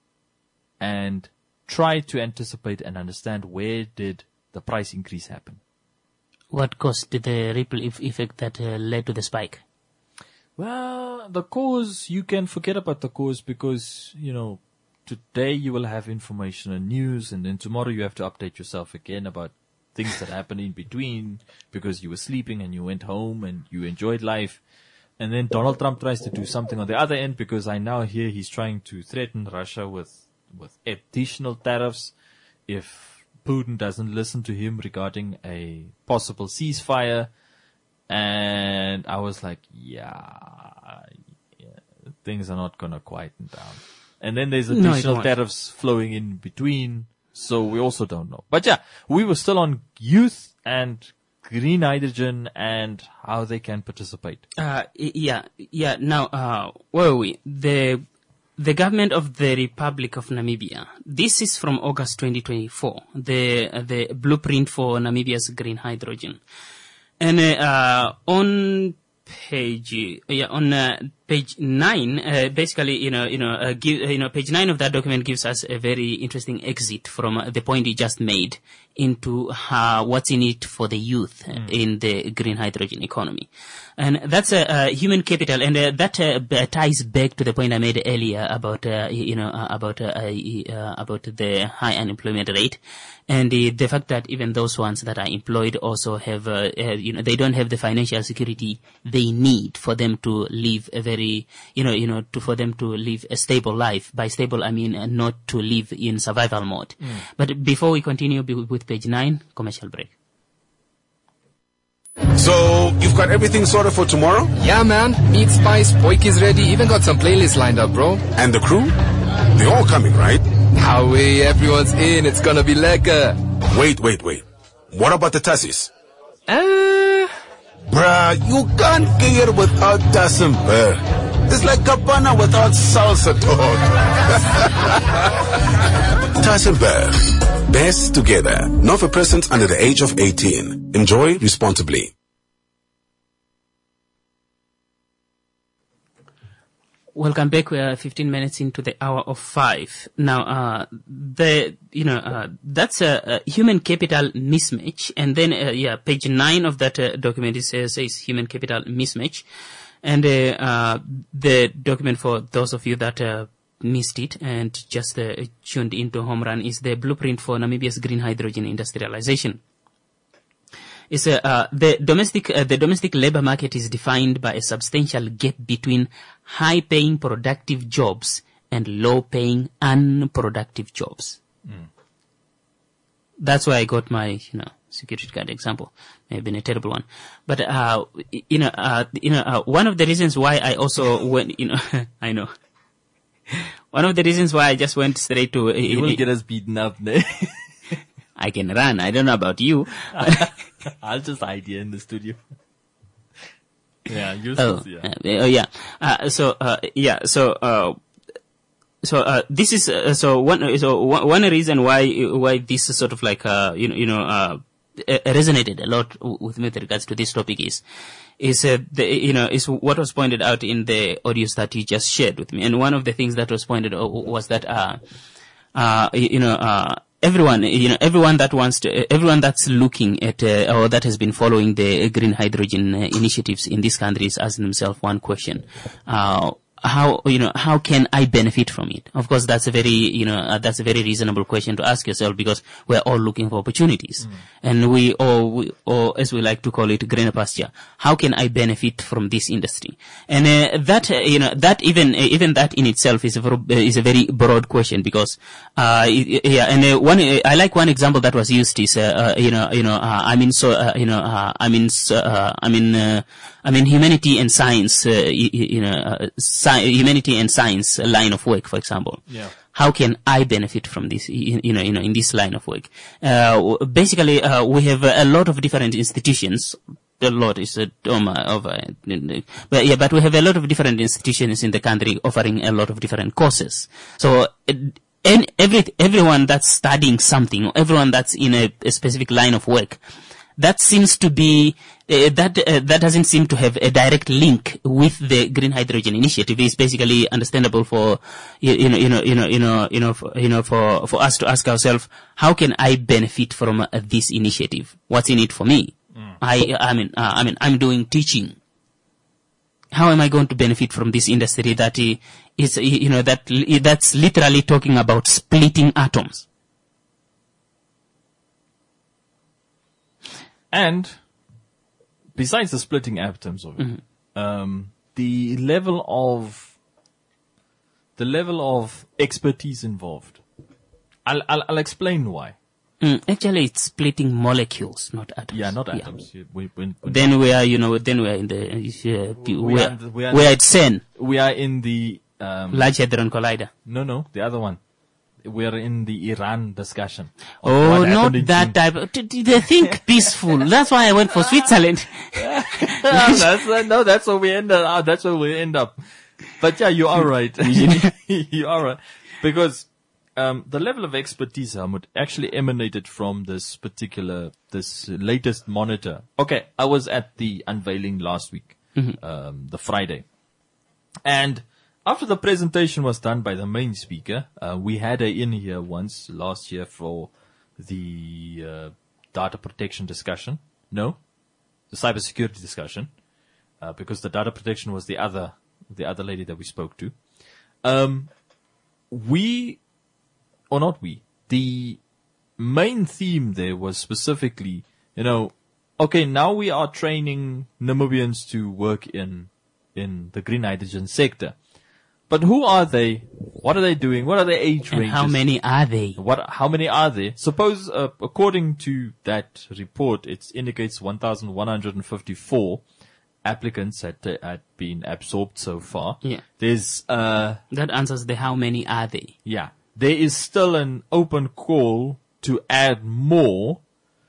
and try to anticipate and understand where did the price increase happen. What caused the ripple eff- effect that uh, led to the spike? Well, the cause, you can forget about the cause because, you know, today you will have information and news, and then tomorrow you have to update yourself again about things that happened in between because you were sleeping and you went home and you enjoyed life. And then Donald Trump tries to do something on the other end because I now hear he's trying to threaten Russia with, with additional tariffs if Putin doesn't listen to him regarding a possible ceasefire. And I was like, yeah, yeah things are not going to quieten down. And then there's No, it additional won't. tariffs flowing in between. So we also don't know. But yeah, we were still on youth and green hydrogen and how they can participate. Uh, y- yeah, yeah. Now, uh, where are we? The the government of the Republic of Namibia. This is from August twenty twenty-four. The uh, the blueprint for Namibia's green hydrogen, and uh, on page yeah on uh, page nine, uh, basically, you know, you know, uh, give, uh, you know, page nine of that document gives us a very interesting exit from uh, the point you just made into how, what's in it for the youth uh, mm. in the green hydrogen economy. And that's a uh, uh, human capital, and uh, that uh, b- ties back to the point I made earlier about, uh, you know, uh, about uh, uh, about the high unemployment rate, and the, the fact that even those ones that are employed also have, uh, uh, you know, they don't have the financial security they need for them to live a very, you know, you know, to for them to live a stable life. By stable, I mean uh, not to live in survival mode. Mm. But before we continue b- with page nine, commercial break. So, you've got everything sorted for tomorrow? Yeah, man. Meat, spice, poik is ready. Even got some playlists lined up, bro. And the crew? They're all coming, right? Now, way everyone's in. It's gonna be lekker. Wait, wait, wait. What about the tassis? Uh... Bruh, you can't get it without Tas and Bear. It's like Cabana without salsa, dog. Tas and Bear. Best together. Not for persons under the age of eighteen. Enjoy responsibly. Welcome back. We are fifteen minutes into the hour of five. Now, uh, the, you know, uh, that's a, a human capital mismatch. And then, uh, yeah, page nine of that uh, document is, uh, says human capital mismatch. And, uh, uh, the document for those of you that, uh, missed it and just uh, tuned into Home Run is the blueprint for Namibia's green hydrogen industrialization. It's a, uh, the domestic uh, the domestic labor market is defined by a substantial gap between high-paying productive jobs and low-paying unproductive jobs. Mm. That's why I got my, you know, security guard example. May have been a terrible one, but uh, you know, uh, you know, uh, one of the reasons why I also went, you know, I know. One of the reasons why I just went straight to... Uh, you will get us beaten up there. I can run. I don't know about you. I'll just hide here in the studio. Yeah, you're oh, supposed to, yeah. Uh, oh, yeah. Uh, so, uh, yeah, so, uh, so, uh, this is, uh, so one, so one, one reason why, why this is sort of like, uh, you know, you know, uh, resonated a lot with me with regards to this topic is, is, uh, the, you know, is what was pointed out in the audios that you just shared with me. And one of the things that was pointed out was that, uh, uh, you know, uh, everyone, you know, everyone that wants to, everyone that's looking at, uh, or that has been following the green hydrogen uh, initiatives in this country is asking themselves one question. Uh, how, you know, how can I benefit from it? Of course, that's a very, you know, uh, that's a very reasonable question to ask yourself because we're all looking for opportunities. Mm. And we, or we, or as we like to call it, greener pasture. How can I benefit from this industry? And, uh, that, uh, you know, that even, uh, even that in itself is a, uh, is a very broad question because, uh, yeah, and, uh, one, uh, I like one example that was used is, uh, uh you know, you know, uh, I mean, so, uh, you know, uh, I mean, uh, I mean, uh, I mean, humanity and science, uh, you, you know, uh, sci- humanity and science line of work, for example. Yeah. How can I benefit from this, you know, you know, in this line of work? Uh, basically, uh, we have a lot of different institutions. A lot is a um, of, uh, but yeah, but we have a lot of different institutions in the country offering a lot of different courses. So, and every, everyone that's studying something, or everyone that's in a, a specific line of work, that seems to be, uh, that, uh, that doesn't seem to have a direct link with the green hydrogen initiative. It's basically understandable for, you, you know, you know, you know, you know, you know, for, you know, for, for us to ask ourselves, how can I benefit from uh, this initiative? What's in it for me? Mm. I, I mean, uh, I mean, I'm doing teaching. How am I going to benefit from this industry that uh, is, you know, that, that's literally talking about splitting atoms? And besides the splitting atoms of it, mm-hmm. um, the level of the level of expertise involved. I'll I'll, I'll explain why. Mm, actually, it's splitting molecules, not atoms. Yeah, not atoms. Yeah. We, we, we then we are, you know, then we are in the uh, we, we are, are we are, we are at CERN. We are in the um, Large Hadron Collider. No, no, the other one. We are in the Iran discussion. Oh, not that type. Of, they think peaceful. That's why I went for Switzerland. no, that's, uh, no, that's where we end up. Uh, that's where we end up. But yeah, you are right. You are right. Because, um, the level of expertise, Helmut, actually emanated from this particular, this latest monitor. Okay. I was at the unveiling last week, mm-hmm. um, the Friday. And after the presentation was done by the main speaker, uh, we had her in here once last year for the uh, data protection discussion. No, the cybersecurity discussion, uh, because the data protection was the other the other lady that we spoke to. Um, we, or not we, the main theme there was specifically, you know, okay, now we are training Namibians to work in in the green hydrogen sector. But who are they? What are they doing? What are their age And ranges? how many are they? What? How many are there? Suppose, uh, according to that report, it indicates one thousand one hundred fifty-four applicants had, uh, had been absorbed so far. Yeah. There's, uh, That answers the how many are they? yeah, there is still an open call to add more,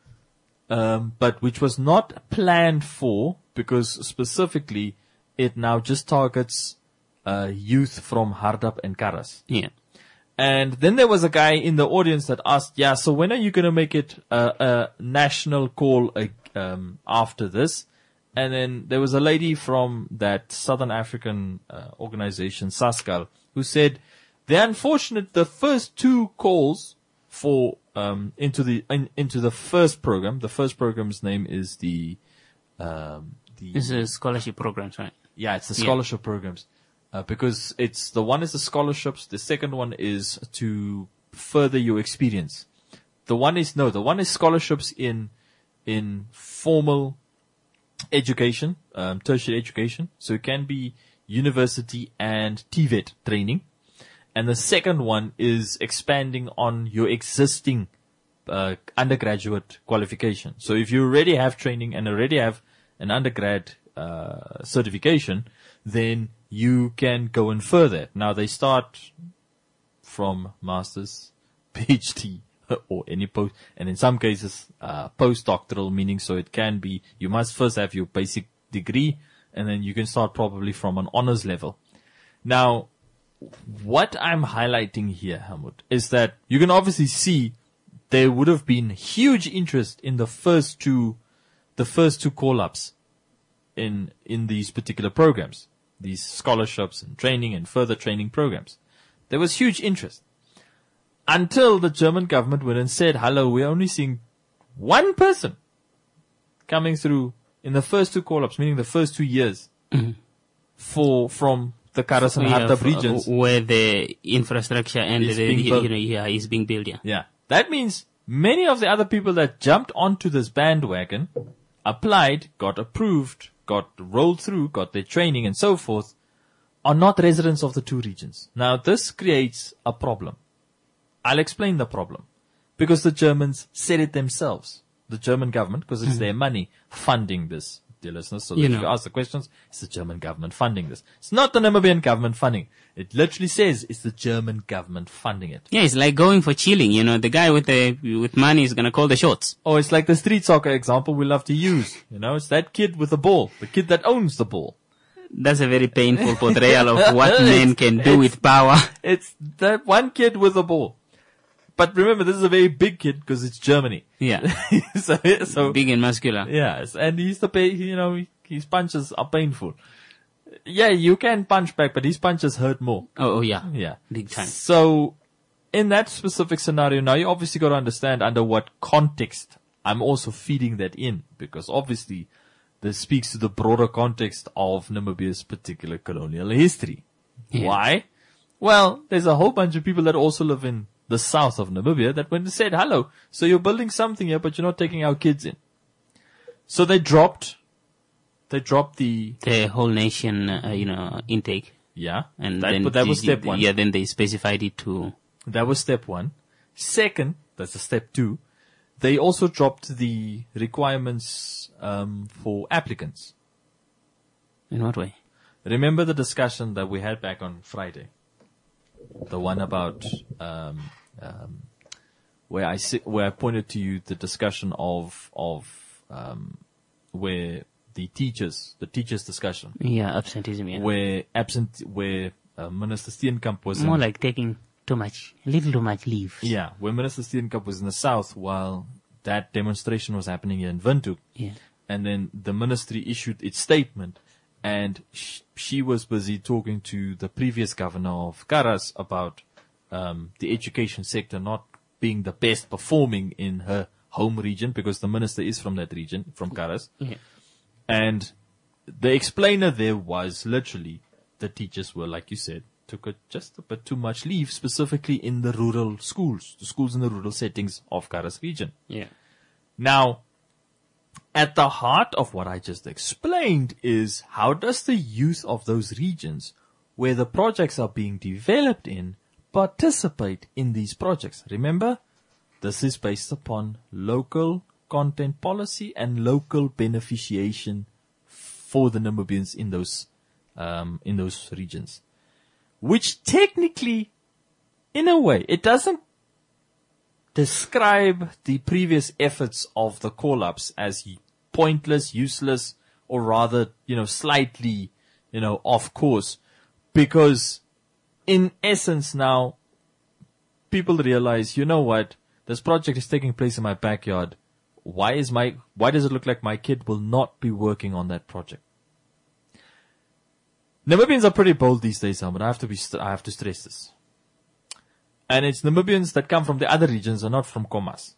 um, but which was not planned for, because specifically it now just targets uh, youth from Hardap and Karas. Yeah. And then there was a guy in the audience that asked, yeah, so when are you going to make it a, a national call uh, um, after this? And then there was a lady from that Southern African uh, organization, SASCAL, who said, the unfortunate, the first two calls for um, into the in, into the first program, the first program's name is the um, the This is scholarship programs, right? yeah, it's the Yeah. scholarship programs. Uh, because it's, the one is the scholarships, the second one is to further your experience. The one is, no, the one is scholarships in, in formal education, um, tertiary education. So it can be university and T V E T training. And the second one is expanding on your existing, uh, undergraduate qualification. So if you already have training and already have an undergrad, uh, certification, then you can go in further. Now they start from master's, PhD, or any post, and in some cases, uh, postdoctoral, meaning so it can be, you must first have your basic degree, and then you can start probably from an honors level. Now, what I'm highlighting here, Helmut, is that you can obviously see there would have been huge interest in the first two, the first two call-ups in, in these particular programs. These scholarships and training and further training programs. There was huge interest. Until the German government went and said, hello, we're only seeing one person coming through in the first two call-ups, meaning the first two years, Mm-hmm. for, from the Karas and Yeah, Hardap f- regions. where the infrastructure and Is the, being you built. know, yeah, is being built, yeah. Yeah. That means many of the other people that jumped onto this bandwagon, applied, got approved, got rolled through, got their training and so forth, are not residents of the two regions. Now this creates a problem. I'll explain the problem. Because the Germans said it themselves. The German government, because it's their money funding this, dear listeners. So that You if know. you ask the questions, it's the German government funding this. It's not the Namibian government funding. It literally says it's the German government funding it. Yeah, it's like going for chilling, you know, the guy with the, with money is gonna call the shots. Oh, it's like the street soccer example we love to use. You know, it's that kid with the ball, the kid that owns the ball. That's a very painful portrayal of what men can do with power. It's that one kid with the ball. But remember, this is a very big kid because it's Germany. Yeah. so, so Big and muscular. yes, and he's the pay. You know, his punches are painful. Yeah, you can punch back, but his punches hurt more. Oh, oh yeah. Yeah, Big time. So, in that specific scenario, now you obviously got to understand under what context I'm also feeding that in, because obviously this speaks to the broader context of Namibia's particular colonial history. Yeah. Why? Well, there's a whole bunch of people that also live in the south of Namibia that went and said, hello, so you're building something here, but you're not taking our kids in. So they dropped, they dropped the, The whole nation, uh, you know, intake. yeah, And that, then but that was the- step one. Yeah, then they specified it to, That was step one. Second, that's the step two. They also dropped the requirements um, for applicants. in what way? Remember the discussion that we had back on Friday, the one about um, um, where I si- where I pointed to you the discussion of of um, where the teachers, the teachers discussion, Yeah, absenteeism, yeah. where absent, where uh, Minister Steenkamp was More in, like taking too much, a little too much leave. yeah, where Minister Steenkamp was in the south while that demonstration was happening here in Windhoek. Yeah. And then the ministry issued its statement and sh- she was busy talking to the previous governor of Karas about um, the education sector not being the best performing in her home region, because the minister is from that region, from Karas. Yeah. And the explainer there was literally the teachers were, like you said, took a, just a bit too much leave, specifically in the rural schools, the schools in the rural settings of Karas region. Yeah. Now, at the heart of what I just explained is, how does the youth of those regions where the projects are being developed in participate in these projects? Remember, this is based upon local content policy and local beneficiation for the Namibians in those um, in those regions, which technically, in a way, it doesn't describe the previous efforts of the call-ups as pointless, useless, or rather, you know, slightly, you know, off course, because in essence now, people realize, you know what, this project is taking place in my backyard. Why is my, why does it look like my kid will not be working on that project? Namibians are pretty bold these days, but I have to be, I have to stress this. And it's Namibians that come from the other regions and not from Khomas.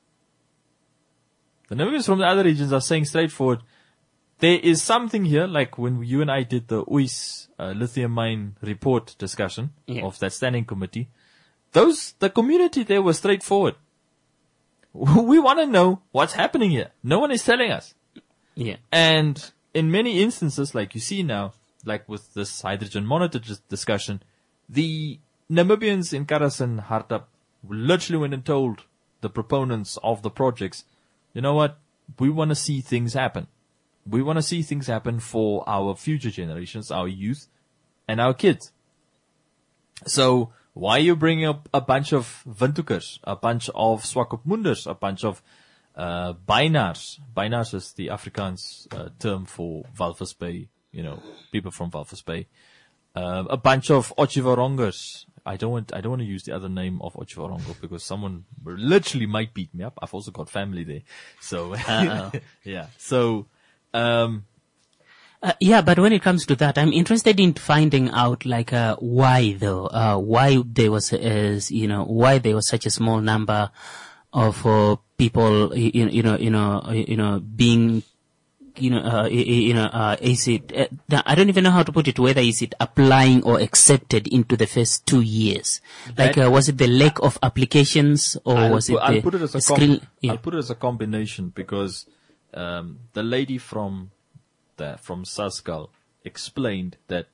The Namibians from the other regions are saying straightforward, there is something here, like when you and I did the U I S uh, lithium mine report discussion Yeah. of that standing committee. Those, the community there was straightforward. We want to know what's happening here. No one is telling us. Yeah. And in many instances, like you see now, like with this hydrogen monitor dis- discussion, the Namibians in Karas and Hartap literally went and told the proponents of the projects, you know what, we want to see things happen. We want to see things happen for our future generations, our youth, and our kids. So why are you bringing up a bunch of Windhoekers, a bunch of Swakopmunders, a bunch of uh, Bynars? Bynars is the Afrikaans uh, term for Walvis Bay, you know, people from Walvis Bay. Uh, a bunch of Otjiwarongers. I don't want, I don't want to use the other name of Otjiwarongo because someone literally might beat me up. I've also got family there. So, yeah. So, um, Uh, yeah, but when it comes to that, I'm interested in finding out, like, uh, why though, uh, why there was, uh, you know, why there was such a small number of, uh, people, you, you know, you know, you know, being, you know, uh, you know, uh, is it, uh, I don't even know how to put it, whether is it applying or accepted into the first two years? Like, uh, was it the lack of applications or I'll was put, it I'll the put it as a screen? com- Yeah. I'll put it as a combination because, um, the lady from, The, from Sasgal explained that,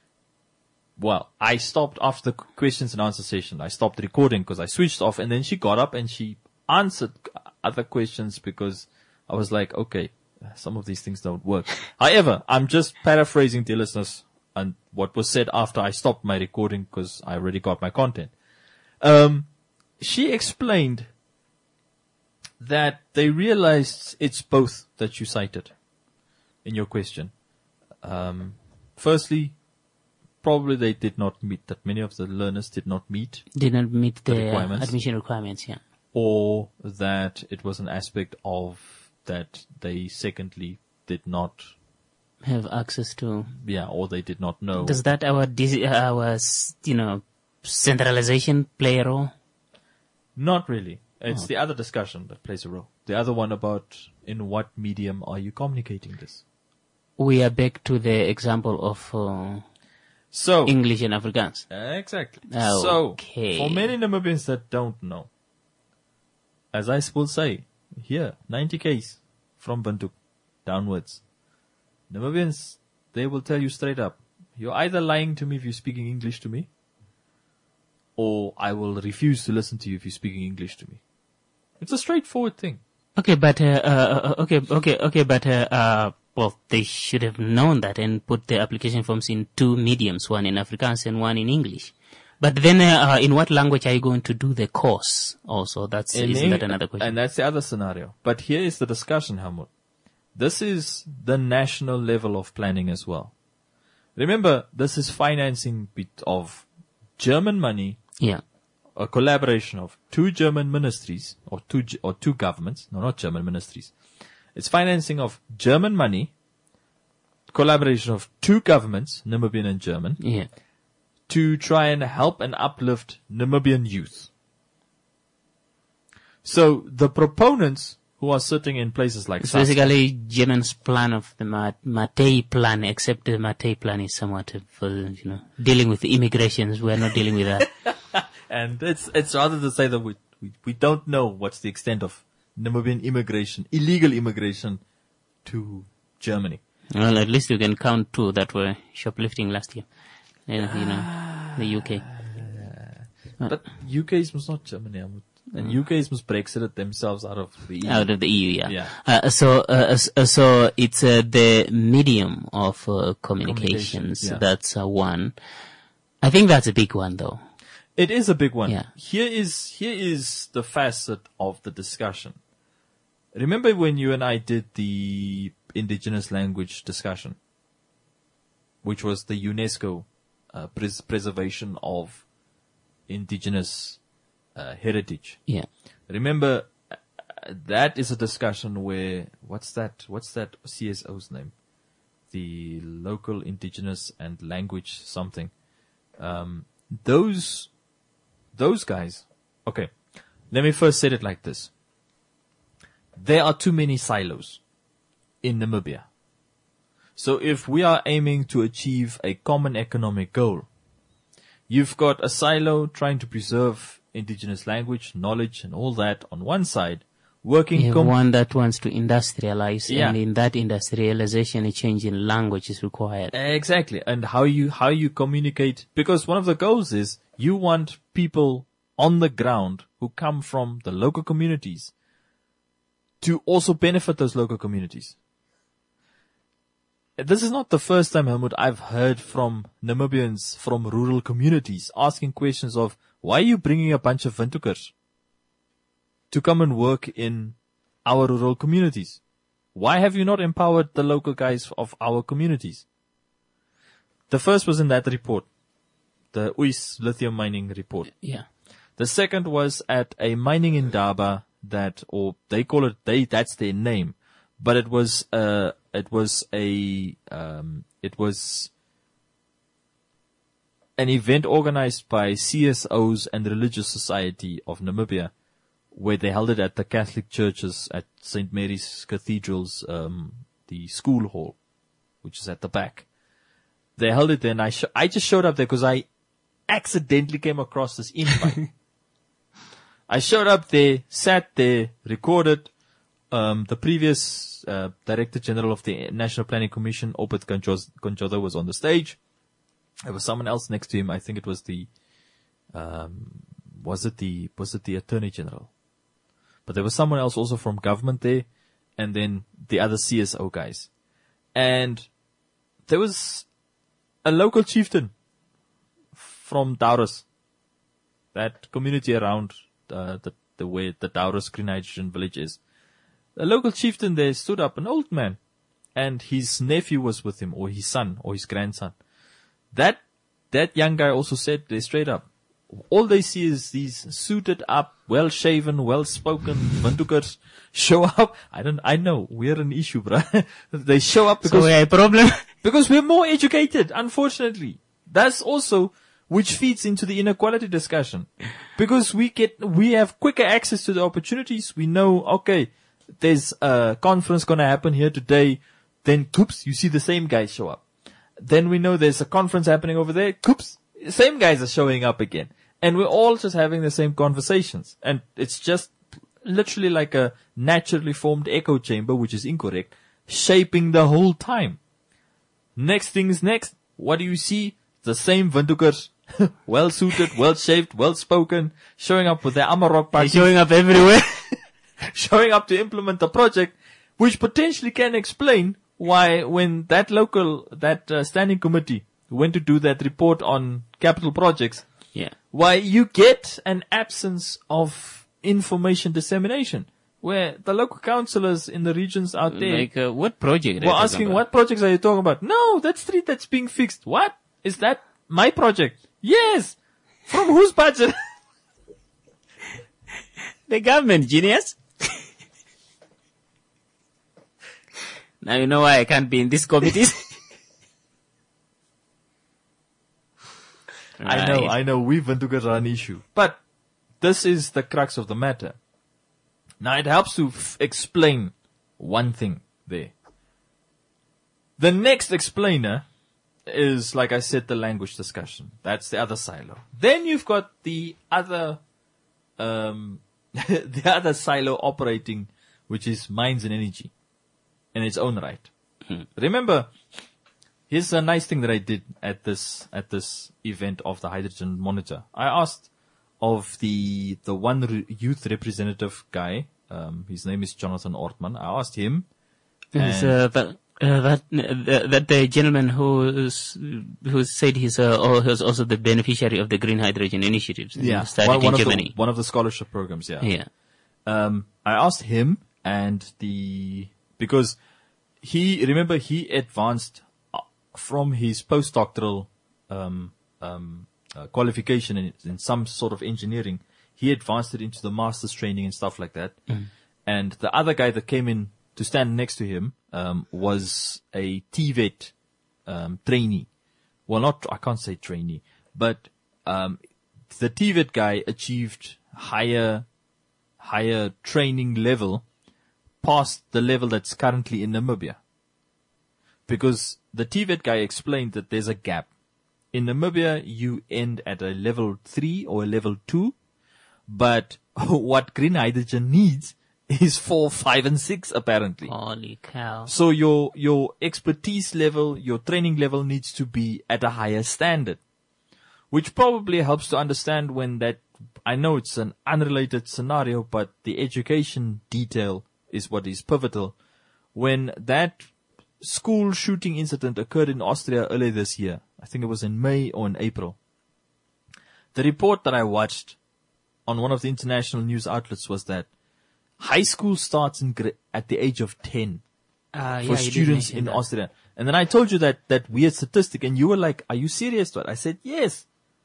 well, I stopped after the questions and answer session. I stopped recording because I switched off, and then she got up and she answered other questions because I was like, okay, some of these things don't work. However, I'm just paraphrasing the listeners and what was said after I stopped my recording because I already got my content. Um, she explained that they realized it's both that you cited in your question. Um, firstly, probably they did not meet, that many of the learners did not meet. Did not meet The the, requirements. admission requirements, yeah. Or that it was an aspect of that they secondly did not, Have access to. yeah, or they did not know. Does that our, dis- our, you know, centralization play a role? Not really. It's Oh. the other discussion that plays a role. The other one about in what medium are you communicating this? We are back to the example of uh, So, English and Afrikaans. exactly. Okay. So, for many Namibians that don't know, as I will say, here, ninety Ks from Windhoek downwards, Namibians, they will tell you straight up, you're either lying to me if you're speaking English to me, or I will refuse to listen to you if you're speaking English to me. It's a straightforward thing. Okay, but uh, uh, okay, okay, okay, but uh, uh, well, they should have known that and put the application forms in two mediums, one in Afrikaans and one in English. But then, uh, uh, in what language are you going to do the course? Also, that's In isn't Eng- that another question? And that's the other scenario. But here is the discussion, Hamud. This is the national level of planning as well. Remember, this is financing bit of German money, Yeah, a collaboration of two German ministries or two G- or two governments. No, not German ministries. It's financing of German money collaboration of two governments, Namibian and German, Yeah. to try and help and uplift Namibian youth. So the proponents who are sitting in places like It's S A S, basically German's plan of the Ma- Matei plan, except the Matei plan is somewhat of, uh, you know, dealing with the immigrations. We're not dealing with that. and it's it's rather to say that we, we we don't know what's the extent of Namibian immigration, illegal immigration to Germany. Well, at least you can count two that were shoplifting last year. And, you know, the U K. But U K is not Germany. I would- And U K is must Brexit themselves out of the E U. Out of the E U, yeah. Yeah. Uh, so, uh, uh, so it's uh, the medium of uh, communications. Communication, yeah. That's uh, one. I think that's a big one, though. It is a big one. Yeah. Here is here is the facet of the discussion. Remember when you and I did the indigenous language discussion, which was the UNESCO uh, pres- preservation of indigenous uh, heritage. Yeah. Remember, uh, that is a discussion where what's that? What's that C S O's name? The local indigenous and language something. Um, those those guys. Okay, let me first set it like this. There are too many silos in Namibia. So if we are aiming to achieve a common economic goal, you've got a silo trying to preserve indigenous language, knowledge, and all that on one side, working You have com- one that wants to industrialize, Yeah. and in that industrialization, a change in language is required. Exactly. And how you, how you communicate, because one of the goals is you want people on the ground who come from the local communities to also benefit those local communities. This is not the first time, Helmut, I've heard from Namibians from rural communities asking questions of, why are you bringing a bunch of Windhoekers to come and work in our rural communities? Why have you not empowered the local guys of our communities? The first was in that report, the Uis lithium mining report. Yeah. The second was at a mining in Daba that, or they call it, they, that's their name, but it was, uh, it was a, um, it was an event organized by C S Os and the Religious Society of Namibia, where they held it at the Catholic churches at Saint Mary's Cathedral's, um, the school hall, which is at the back. They held it there, and I, sh- I just showed up there because I accidentally came across this invite. I showed up there, sat there, recorded. Um, the previous uh, Director General of the National Planning Commission, Opet Conchoda, was on the stage. There was someone else next to him. I think it was the, um, was it the, was it the Attorney General? But there was someone else also from government there, and then the other C S O guys. And there was a local chieftain from Taurus, that community around uh, the the way the Taurus Green Hydrogen village is. A local chieftain there stood up, an old man, and his nephew was with him, or his son, or his grandson. That that young guy also said there straight up, all they see is these suited up, well-shaven, well-spoken Windhoekers show up. I don't, I know, we're an issue, bruh. They show up because, So we have a problem. because we're more educated, unfortunately. That's also, which feeds into the inequality discussion. Because we get, we have quicker access to the opportunities. We know, okay, there's a conference gonna happen here today. Then, oops, you see the same guys show up. Then we know there's a conference happening over there. Oops, same guys are showing up again. And we're all just having the same conversations. And it's just literally like a naturally formed echo chamber, which is incorrect, shaping the whole time. Next thing is next. What do you see? The same Windhoekers, well suited, well shaved, well spoken, showing up with their Amarok party. Showing up everywhere. Showing up to implement the project, which potentially can explain why when that local, that uh, standing committee went to do that report on capital projects, Yeah. why you get an absence of information dissemination, where the local councillors in the regions out there Like, uh, what project? were asking, what projects are you talking about? No, that street that's being fixed. What? Is that my project? Yes! From whose budget? The government, genius. Now you know why I can't be in these committees. I know, Right. I know, we Windhoekers are an issue. But this is the crux of the matter. Now it helps to f- explain one thing there. The next explainer is, like I said, the language discussion. That's the other silo. Then you've got the other, um, the other silo operating, which is minds and energy in its own right. Hmm. Remember, here's a nice thing that I did at this, at this event of the Hydrogen Monitor. I asked of the, the one re- youth representative guy, um, his name is Jonathan Ortman. I asked him. Is, and- uh, that, uh, that, uh, that the gentleman who who said he's uh, oh, he's also the beneficiary of the Green Hydrogen Initiatives. yeah, started one, one in of Germany. the, one of the scholarship programs, yeah. Yeah. Um, I asked him and the, because he, remember he advanced uh, from his postdoctoral, um, um, uh, qualification in, in some sort of engineering. He advanced it into the master's training and stuff like that. Mm. And the other guy that came in to stand next to him, um, was a T V E T, um, trainee. Well, not, I can't say trainee, but, um, the T V E T guy achieved higher, higher training level past the level that's currently in Namibia. Because the T V E T guy explained that there's a gap. In Namibia, you end at a level three or a level two, but what green hydrogen needs is four, five, and six, apparently. Holy cow. So your, your expertise level, your training level needs to be at a higher standard, which probably helps to understand when that, I know it's an unrelated scenario, but the education detail is what is pivotal. When that school shooting incident occurred in Austria earlier this year, I think it was in May or in April, the report that I watched on one of the international news outlets was that high school starts in gra- at the age of ten Uh, for yeah, you did students mention in that. Austria. And then I told you that, that weird statistic and you were like, are you serious? What? I said, yes.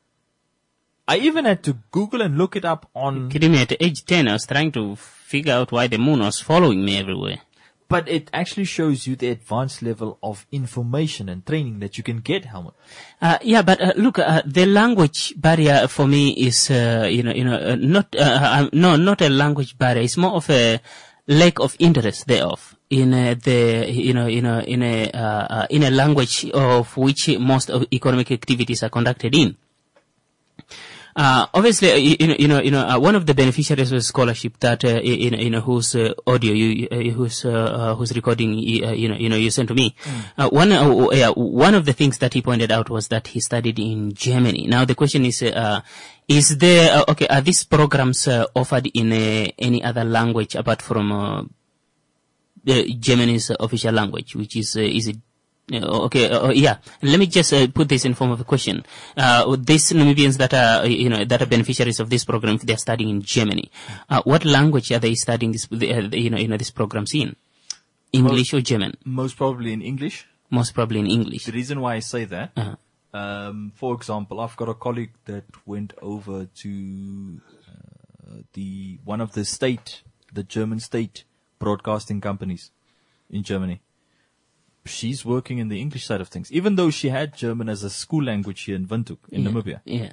I even had to Google and look it up on, Kidding me, at age ten, I was trying to figure out why the moon was following me everywhere. but it actually shows you the advanced level of information and training that you can get, Helmut. Uh, yeah, but uh, look, uh, the language barrier for me is, uh, you know, you know, uh, not, uh, uh, no, not a language barrier. It's more of a lack of interest thereof in uh, the, you know, you know, in a, uh, uh, in a language of which most of economic activities are conducted in. Uh, obviously, uh, you, you know, you know, you know, uh, one of the beneficiaries of a scholarship that, uh, you know, you know, whose uh, audio you, uh, whose, uh, uh, whose recording, uh, you know, you know, you sent to me. Mm. Uh, one, uh, uh, one of the things that he pointed out was that he studied in Germany. Now the question is, uh, is there, uh, okay, are these programs uh, offered in uh, any other language apart from uh, the Germany's uh, official language, which is, uh, is it? Uh, okay, uh, yeah. Let me just uh, put this in form of a question. Uh, these Namibians that are, you know, that are beneficiaries of this program, if they are studying in Germany, uh, what language are they studying this, uh, you know, you know, these programs in? English most, or German? Most probably in English. Most probably in English. The reason why I say that, uh-huh. um, for example, I've got a colleague that went over to uh, the one of the state, the German state broadcasting companies in Germany. She's working in the English side of things, even though she had German as a school language here in Windhoek, in yeah. Namibia. Yeah.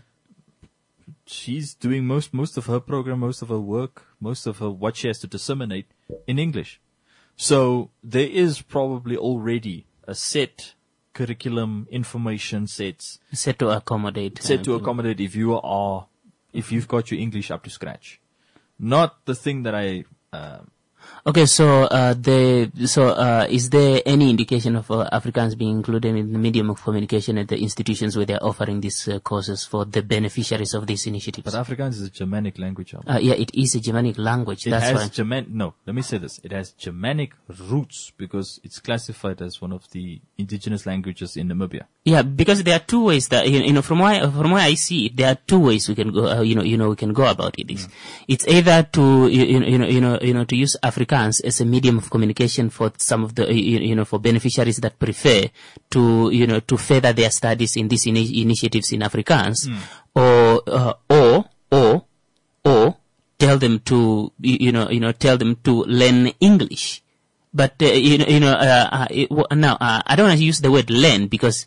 She's doing most, most of her program, most of her work, most of her, what she has to disseminate in English. So there is probably already a set curriculum, information sets. Set to accommodate. Set uh, to accommodate if you are, if you've got your English up to scratch. Not the thing that I, um, Okay, so uh, the so uh, is there any indication of uh, Afrikaans being included in the medium of communication at the institutions where they are offering these uh, courses for the beneficiaries of these initiatives? But Afrikaans is a Germanic language. Uh, yeah, it is a Germanic language. It That's has why. German. No, let me say this: it has Germanic roots because it's classified as one of the indigenous languages in Namibia. Yeah, because there are two ways that you you know from why from where I see it, there are two ways we can go. Uh, you know, you know, we can go about it. It's, mm. it's either to you, you know you know you know you know to use Afrikaans as a medium of communication for some of the, you, you know, for beneficiaries that prefer to, you know, to further their studies in these ini- initiatives in Afrikaans, mm. or, uh, or, or, or tell them to, you, you know, you know, tell them to learn English. But, uh, you know, you know, uh, uh, it, now, uh, I don't want to use the word learn because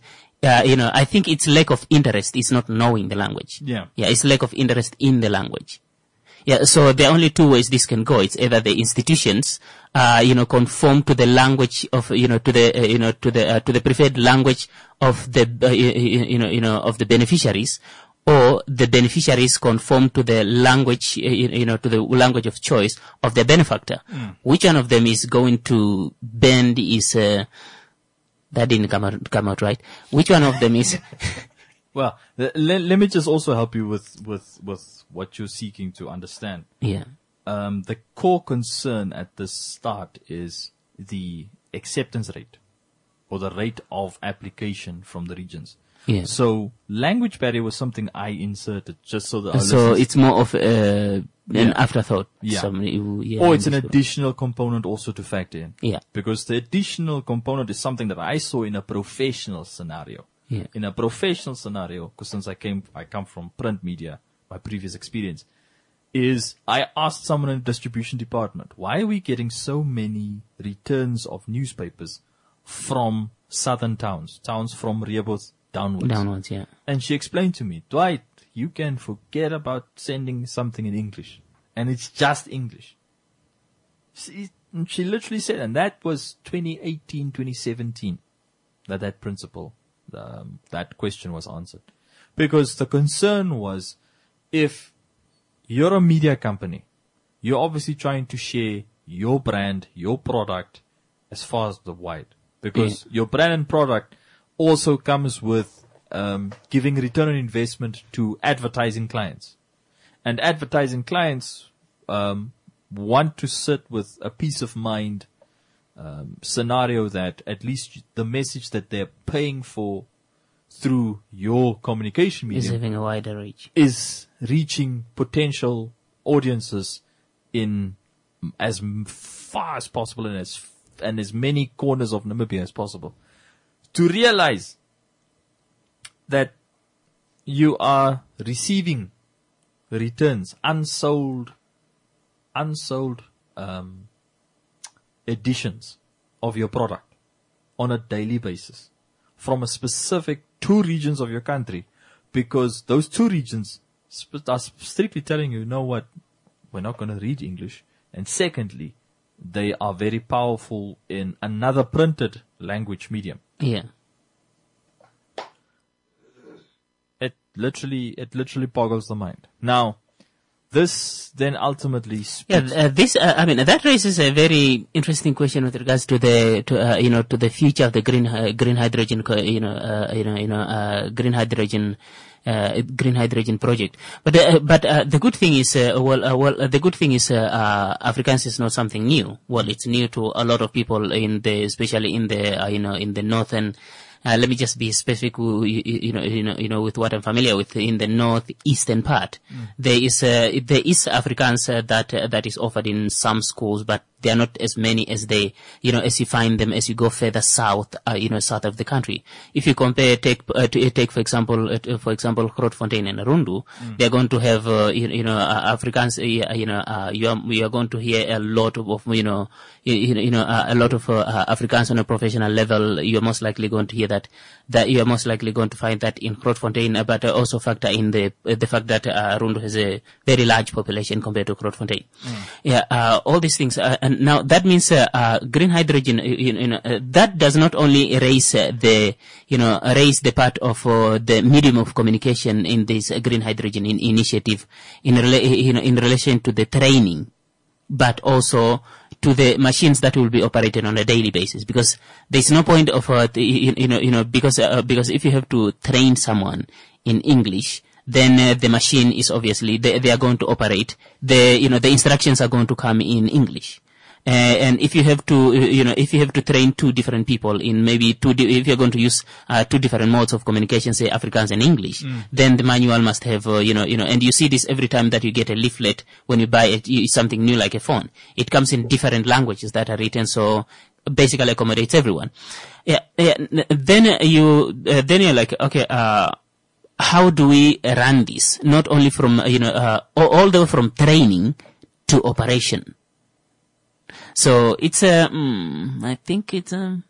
uh, you know, I think it's lack of interest. It's not knowing the language. Yeah. Yeah, it's lack of interest in the language. Yeah, so there are only two ways this can go. It's either the institutions, uh, you know, conform to the language of, you know, to the, uh, you know, to the, uh, to the preferred language of the, uh, you, you know, you know, of the beneficiaries, or the beneficiaries conform to the language, uh, you, you know, to the language of choice of the benefactor. Mm. Which one of them is going to bend is, uh, that didn't come out, come out right. Which one of them is, well, let, let me just also help you with, with, with what you're seeking to understand. Yeah. Um, the core concern at the start is the acceptance rate or the rate of application from the regions. Yeah. So language barrier was something I inserted just so that our so listeners- it's more of uh, an Yeah. afterthought. Yeah. Somebody who- yeah, or it's an understood. additional component also to factor in. Yeah. Because the additional component is something that I saw in a professional scenario. Yeah. In a professional scenario, because since I came, I come from print media, my previous experience, is I asked someone in the distribution department, why are we getting so many returns of newspapers from southern towns, towns from Rehoboth downwards? Downwards, yeah. And she explained to me, Dwight, you can forget about sending something in English. And it's just English. She, she literally said, and that was twenty eighteen, twenty seventeen, that that principle, um, that question was answered. Because the concern was, if you're a media company, you're obviously trying to share your brand, your product, as far as the wide. Because your brand and product also comes with um, giving return on investment to advertising clients. And advertising clients um, want to sit with a peace of mind um, scenario that at least the message that they're paying for through your communication Is medium having a wider reach. is reaching potential audiences in as far as possible and as and as many corners of Namibia as possible. To realize that you are receiving returns, unsold, unsold um, editions of your product on a daily basis from a specific two regions of your country, because those two regions sp- are strictly telling you, you know what, we're not going to read English. And secondly, they are very powerful in another printed language medium. Yeah. It literally, it literally boggles the mind. Now, this then ultimately Yeah, speaks. uh, this, uh, I mean, that raises a very interesting question with regards to the, to, uh, you know, to the future of the green, uh, green hydrogen, co- you know, uh, you know, you know, uh, green hydrogen, uh, green hydrogen project. But, uh, but, uh, the good thing is, uh, well, uh, well, uh, the good thing is, uh, uh, Afrikaans is not something new. Well, it's new to a lot of people in the, especially in the, uh, you know, in the northern, Uh, let me just be specific, you, you know, you know, you know, with what I'm familiar with in the northeastern part. Mm. There is, uh, there is Afrikaans uh, that, uh, that is offered in some schools, but they are not as many as they, you know, as you find them as you go further south, uh, you know, south of the country. If you compare, take, uh, to, take for example, uh, for example, Grootfontein and Rundu, mm. they are going to have, uh, you, you know, uh, Afrikaans, uh, you know, uh, you are, you are going to hear a lot of, you know, you, you know, uh, a lot of, uh, Afrikaans on a professional level. You're most likely going to hear that. That, that you are most likely going to find that in Grootfontein, uh, but uh, also factor in the uh, the fact that uh, Rundu has a very large population compared to Grootfontein. Mm. Yeah, uh, all these things. Uh, and now that means uh, uh, green hydrogen. You, you know, uh, that does not only raise uh, the, you know, raise the part of uh, the medium of communication in this uh, green hydrogen in initiative in rela- you know, in relation to the training, but also to the machines that will be operated on a daily basis, because there's no point of, uh, the, you, you know, you know, because, uh, because if you have to train someone in English, then uh, the machine is obviously, they, they are going to operate, the, you know, the instructions are going to come in English. Uh, and if you have to, you know, if you have to train two different people in maybe two, di- if you're going to use uh, two different modes of communication, say Afrikaans and English, mm. then the manual must have, uh, you know, you know, and you see this every time that you get a leaflet when you buy it, you, something new like a phone. It comes in different languages that are written, so basically accommodates everyone. Yeah, yeah. Then you, uh, then you're like, okay, uh, how do we run this? Not only from, you know, uh, all the way from training to operation. So it's a, mm, I think it's a,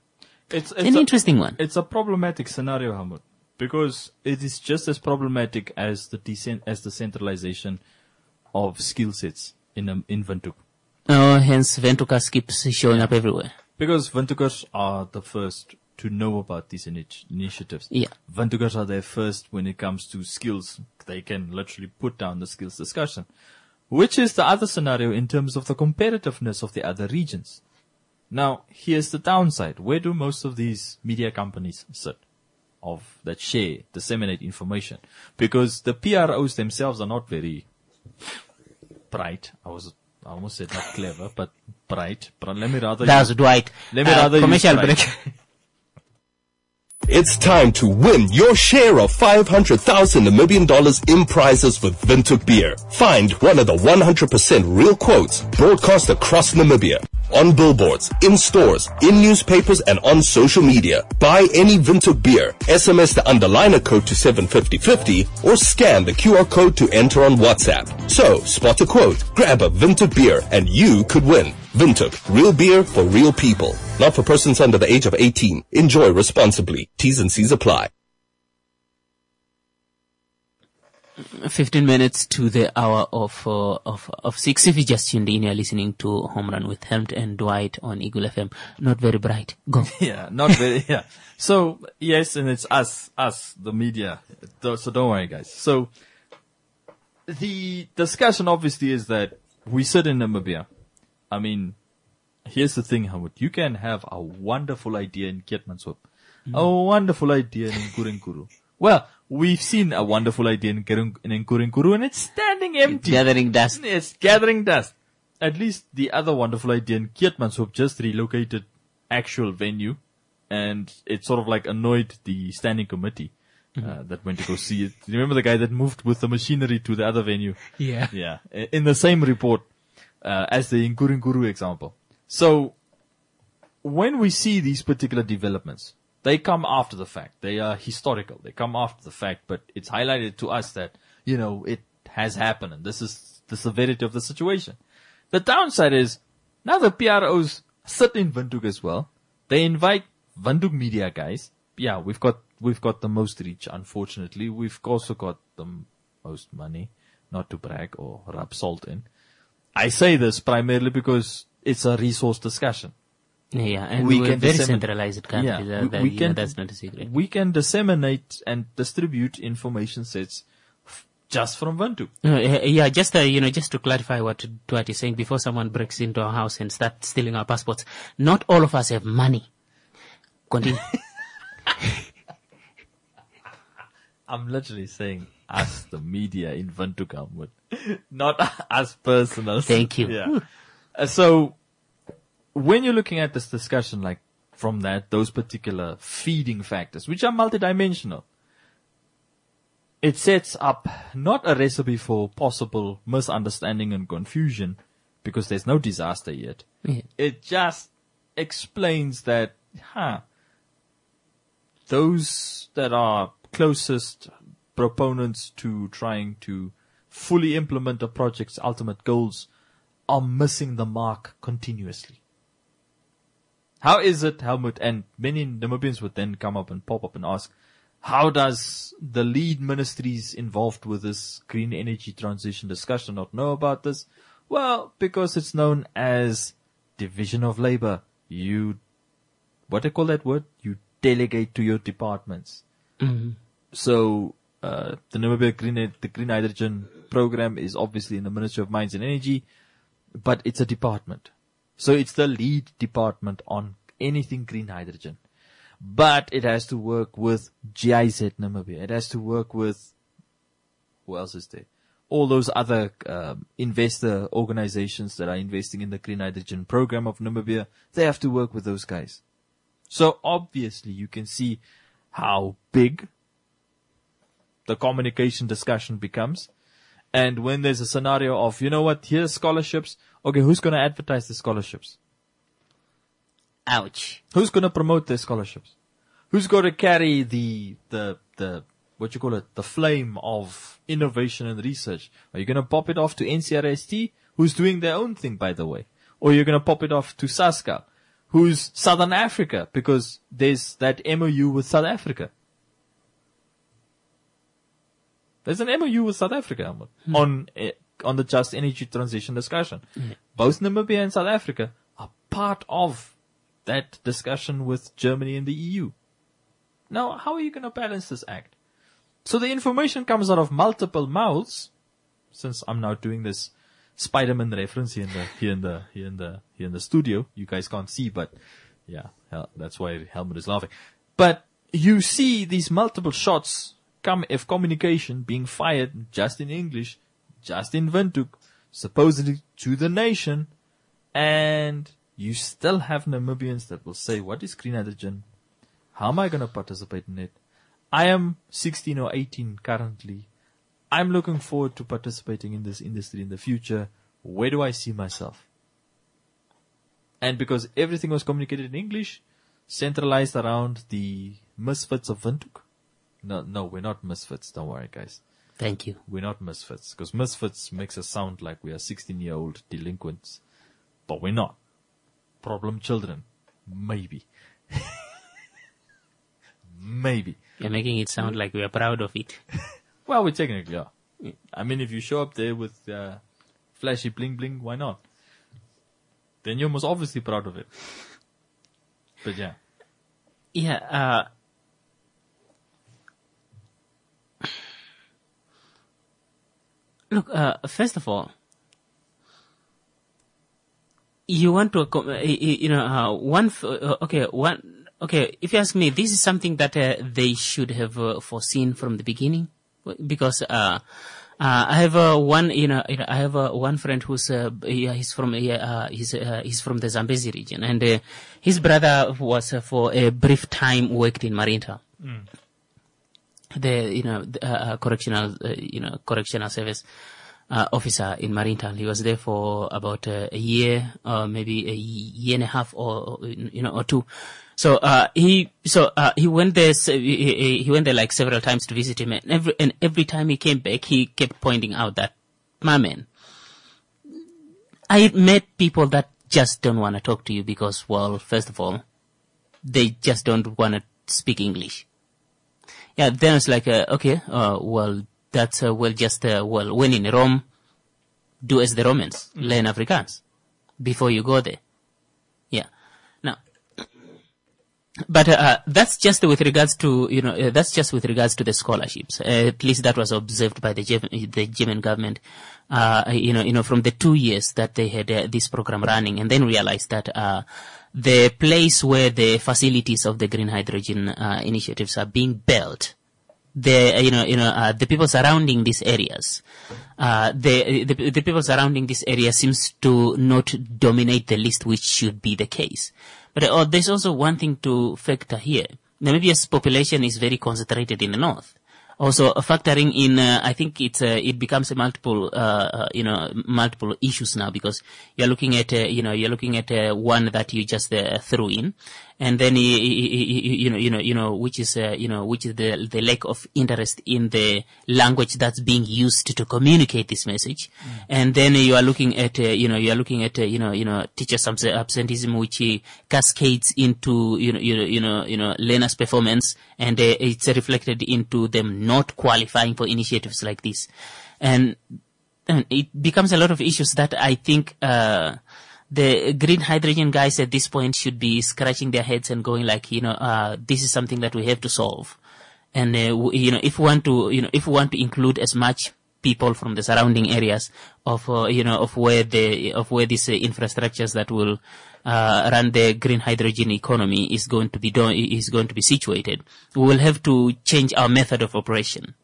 It's, it's An a, interesting one. It's a problematic scenario, Hamud, because it is just as problematic as the decent, as the centralization of skill sets in um, in Windhoek. Oh, hence Ventukas keeps showing up everywhere. Because Windhoekers are the first to know about these initi- initiatives. Yeah. Windhoekers are there first when it comes to skills. They can literally put down the skills discussion, which is the other scenario in terms of the competitiveness of the other regions. Now, here's the downside. Where do most of these media companies sit of that share, disseminate information? Because the P R Os themselves are not very bright. I was, I almost said not clever, but bright. But let me rather. That's use, Dwight. Let me Uh, rather use commercial bright. break. It's time to win your share of five hundred thousand Namibian dollars in prizes with Windhoek Beer. Find one of the one hundred percent real quotes broadcast across Namibia. On billboards, in stores, in newspapers, and on social media. Buy any Windhoek Beer, S M S the underliner code to seven fifty fifty, or scan the Q R code to enter on WhatsApp. So, spot a quote, grab a Windhoek Beer, and you could win. Windhoek, real beer for real people. Not for persons under the age of eighteen. Enjoy responsibly. T's and C's apply. Fifteen minutes to the hour of uh, of of six. If you just tuned in, you're listening to Home Run with Helmut and Dwight on Eagle F M. Not very bright. Go. Yeah, not very, yeah. So, yes, and it's us, us, the media. So don't worry, guys. So, the discussion obviously is that we sit in Namibia. I mean, here's the thing, Hamud. You can have a wonderful idea in Keetmanshoop. Mm. A wonderful idea in Nkurinkuru. Well, we've seen a wonderful idea in Nkurinkuru and it's standing empty. It's gathering dust. It's gathering dust. At least the other wonderful idea in Keetmanshoop just relocated actual venue and it sort of like annoyed the standing committee uh, mm-hmm. that went to go see it. You remember the guy that moved with the machinery to the other venue? Yeah. Yeah. In the same report uh, as the Nkurinkuru example. So when we see these particular developments, they come after the fact. They are historical. They come after the fact, but it's highlighted to us that, you know, it has happened and this is the severity of the situation. The downside is now the P R Os sit in Windhoek as well. They invite Windhoek media guys. Yeah, we've got, we've got the most reach, unfortunately. We've also got the most money, not to brag or rub salt in. I say this primarily because it's a resource discussion. Yeah, and we we're can very dissemin- centralized country. Yeah, that, we, that, we you can, know, that's not a secret. We can disseminate and distribute information sets f- just from Windhoek. Uh, yeah, just uh, you know, just to clarify what Dwight is saying, before someone breaks into our house and starts stealing our passports, not all of us have money. Continue. I'm literally saying us, the media in Windhoek, not us personal. Thank you. Yeah. Uh, so, when you're looking at this discussion, like from that, those particular feeding factors, which are multidimensional, it sets up not a recipe for possible misunderstanding and confusion, because there's no disaster yet. Yeah. It just explains that, huh, those that are closest proponents to trying to fully implement a project's ultimate goals are missing the mark continuously. How is it, Helmut, and many Namibians would then come up and pop up and ask, how does the lead ministries involved with this green energy transition discussion not know about this? Well, because it's known as division of labor. You, what do you call that word? You delegate to your departments. Mm-hmm. So, uh, the Namibia green, the green hydrogen program is obviously in the Ministry of Mines and Energy, but it's a department. So it's the lead department on anything green hydrogen. But it has to work with G I Z Namibia. It has to work with, who else is there? All those other um, investor organizations that are investing in the green hydrogen program of Namibia. They have to work with those guys. So obviously you can see how big the communication discussion becomes. And when there's a scenario of, you know what, here's scholarships. Okay, who's going to advertise the scholarships? Ouch. Who's going to promote the scholarships? Who's going to carry the, the, the, what you call it, the flame of innovation and research? Are you going to pop it off to N C R S T, who's doing their own thing, by the way? Or you're going to pop it off to SASCA, who's Southern Africa, because there's that M O U with South Africa. There's an M O U with South Africa Ahmed, hmm. on uh, on the just energy transition discussion. Mm. Both Namibia and South Africa are part of that discussion with Germany and the E U. Now, how are you going to balance this act? So the information comes out of multiple mouths. Since I'm now doing this Spider-Man reference here in the here in the here in the here in the studio, you guys can't see, but yeah, that's why Helmut is laughing. But you see these multiple shots come of communication being fired just in English, just in Windhoek, supposedly to the nation, and you still have Namibians that will say, what is green hydrogen? How am I going to participate in it? I am sixteen or eighteen currently. I'm looking forward to participating in this industry in the future. Where do I see myself? And because everything was communicated in English, centralized around the misfits of Windhoek. No, no, we're not misfits. Don't worry, guys. Thank you. We're not misfits, because misfits makes us sound like we are sixteen-year-old delinquents. But we're not. Problem children. Maybe. Maybe. You're making it sound like we are proud of it. Well, we technically are. I mean, if you show up there with uh, flashy bling bling, why not? Then you're most obviously proud of it. But yeah. Yeah, uh... Look, uh, first of all, you want to, uh, you know, uh, one, uh, okay, one, okay, if you ask me, this is something that uh, they should have uh, foreseen from the beginning, because, uh, uh, I have uh, one, you know, you know, I have uh, one friend who's, uh, yeah, he's from, uh, he's, uh, he's from the Zambezi region, and uh, his brother was uh, for a brief time worked in Marinta. Mm. The, you know, the, uh, correctional, uh, you know, correctional service, uh, officer in Marinta. He was there for about uh, a year, or maybe a year and a half, or, you know, or two. So, uh, he, so, uh, he went there, he, he went there like several times to visit him, and every, and every time he came back, he kept pointing out that, my man, I met people that just don't want to talk to you because, well, first of all, they just don't want to speak English. Yeah, then it's like, uh, okay, uh, well, that's, uh, well, just, uh, well, when in Rome, do as the Romans, mm. learn Afrikaans before you go there. Yeah. Now, but, uh, that's just with regards to, you know, uh, that's just with regards to the scholarships. Uh, at least that was observed by the German, the German government, uh, you know, you know, from the two years that they had uh, this program running, and then realized that, uh, the place where the facilities of the green hydrogen uh, initiatives are being built, the you know you know uh, the people surrounding these areas, uh, the, the the people surrounding this area seems to not dominate the list, which should be the case. But uh, there's also one thing to factor here. Namibia's population is very concentrated in the north. Also, uh, factoring in, uh, I think it's, uh, it becomes a multiple, uh, uh, you know, multiple issues now, because you're looking at, uh, you know, you're looking at, uh, one that you just, uh, threw in. And then, you, you know, you know, you know, which is, uh, you know, which is the, the lack of interest in the language that's being used to communicate this message. Mm. And then you are looking at, uh, you know, you are looking at, uh, you know, you know, teachers' absenteeism, which uh, cascades into, you know, you know, you know, you know, learners' performance, and uh, it's reflected into them not qualifying for initiatives like this. And, and it becomes a lot of issues that I think, uh, the green hydrogen guys at this point should be scratching their heads and going like, you know, uh, this is something that we have to solve. And, uh, you know, if we want to, you know, if we want to include as much people from the surrounding areas of, uh, you know, of where the, of where these uh, infrastructures that will, uh, run the green hydrogen economy is going to be done, is going to be situated, we will have to change our method of operation.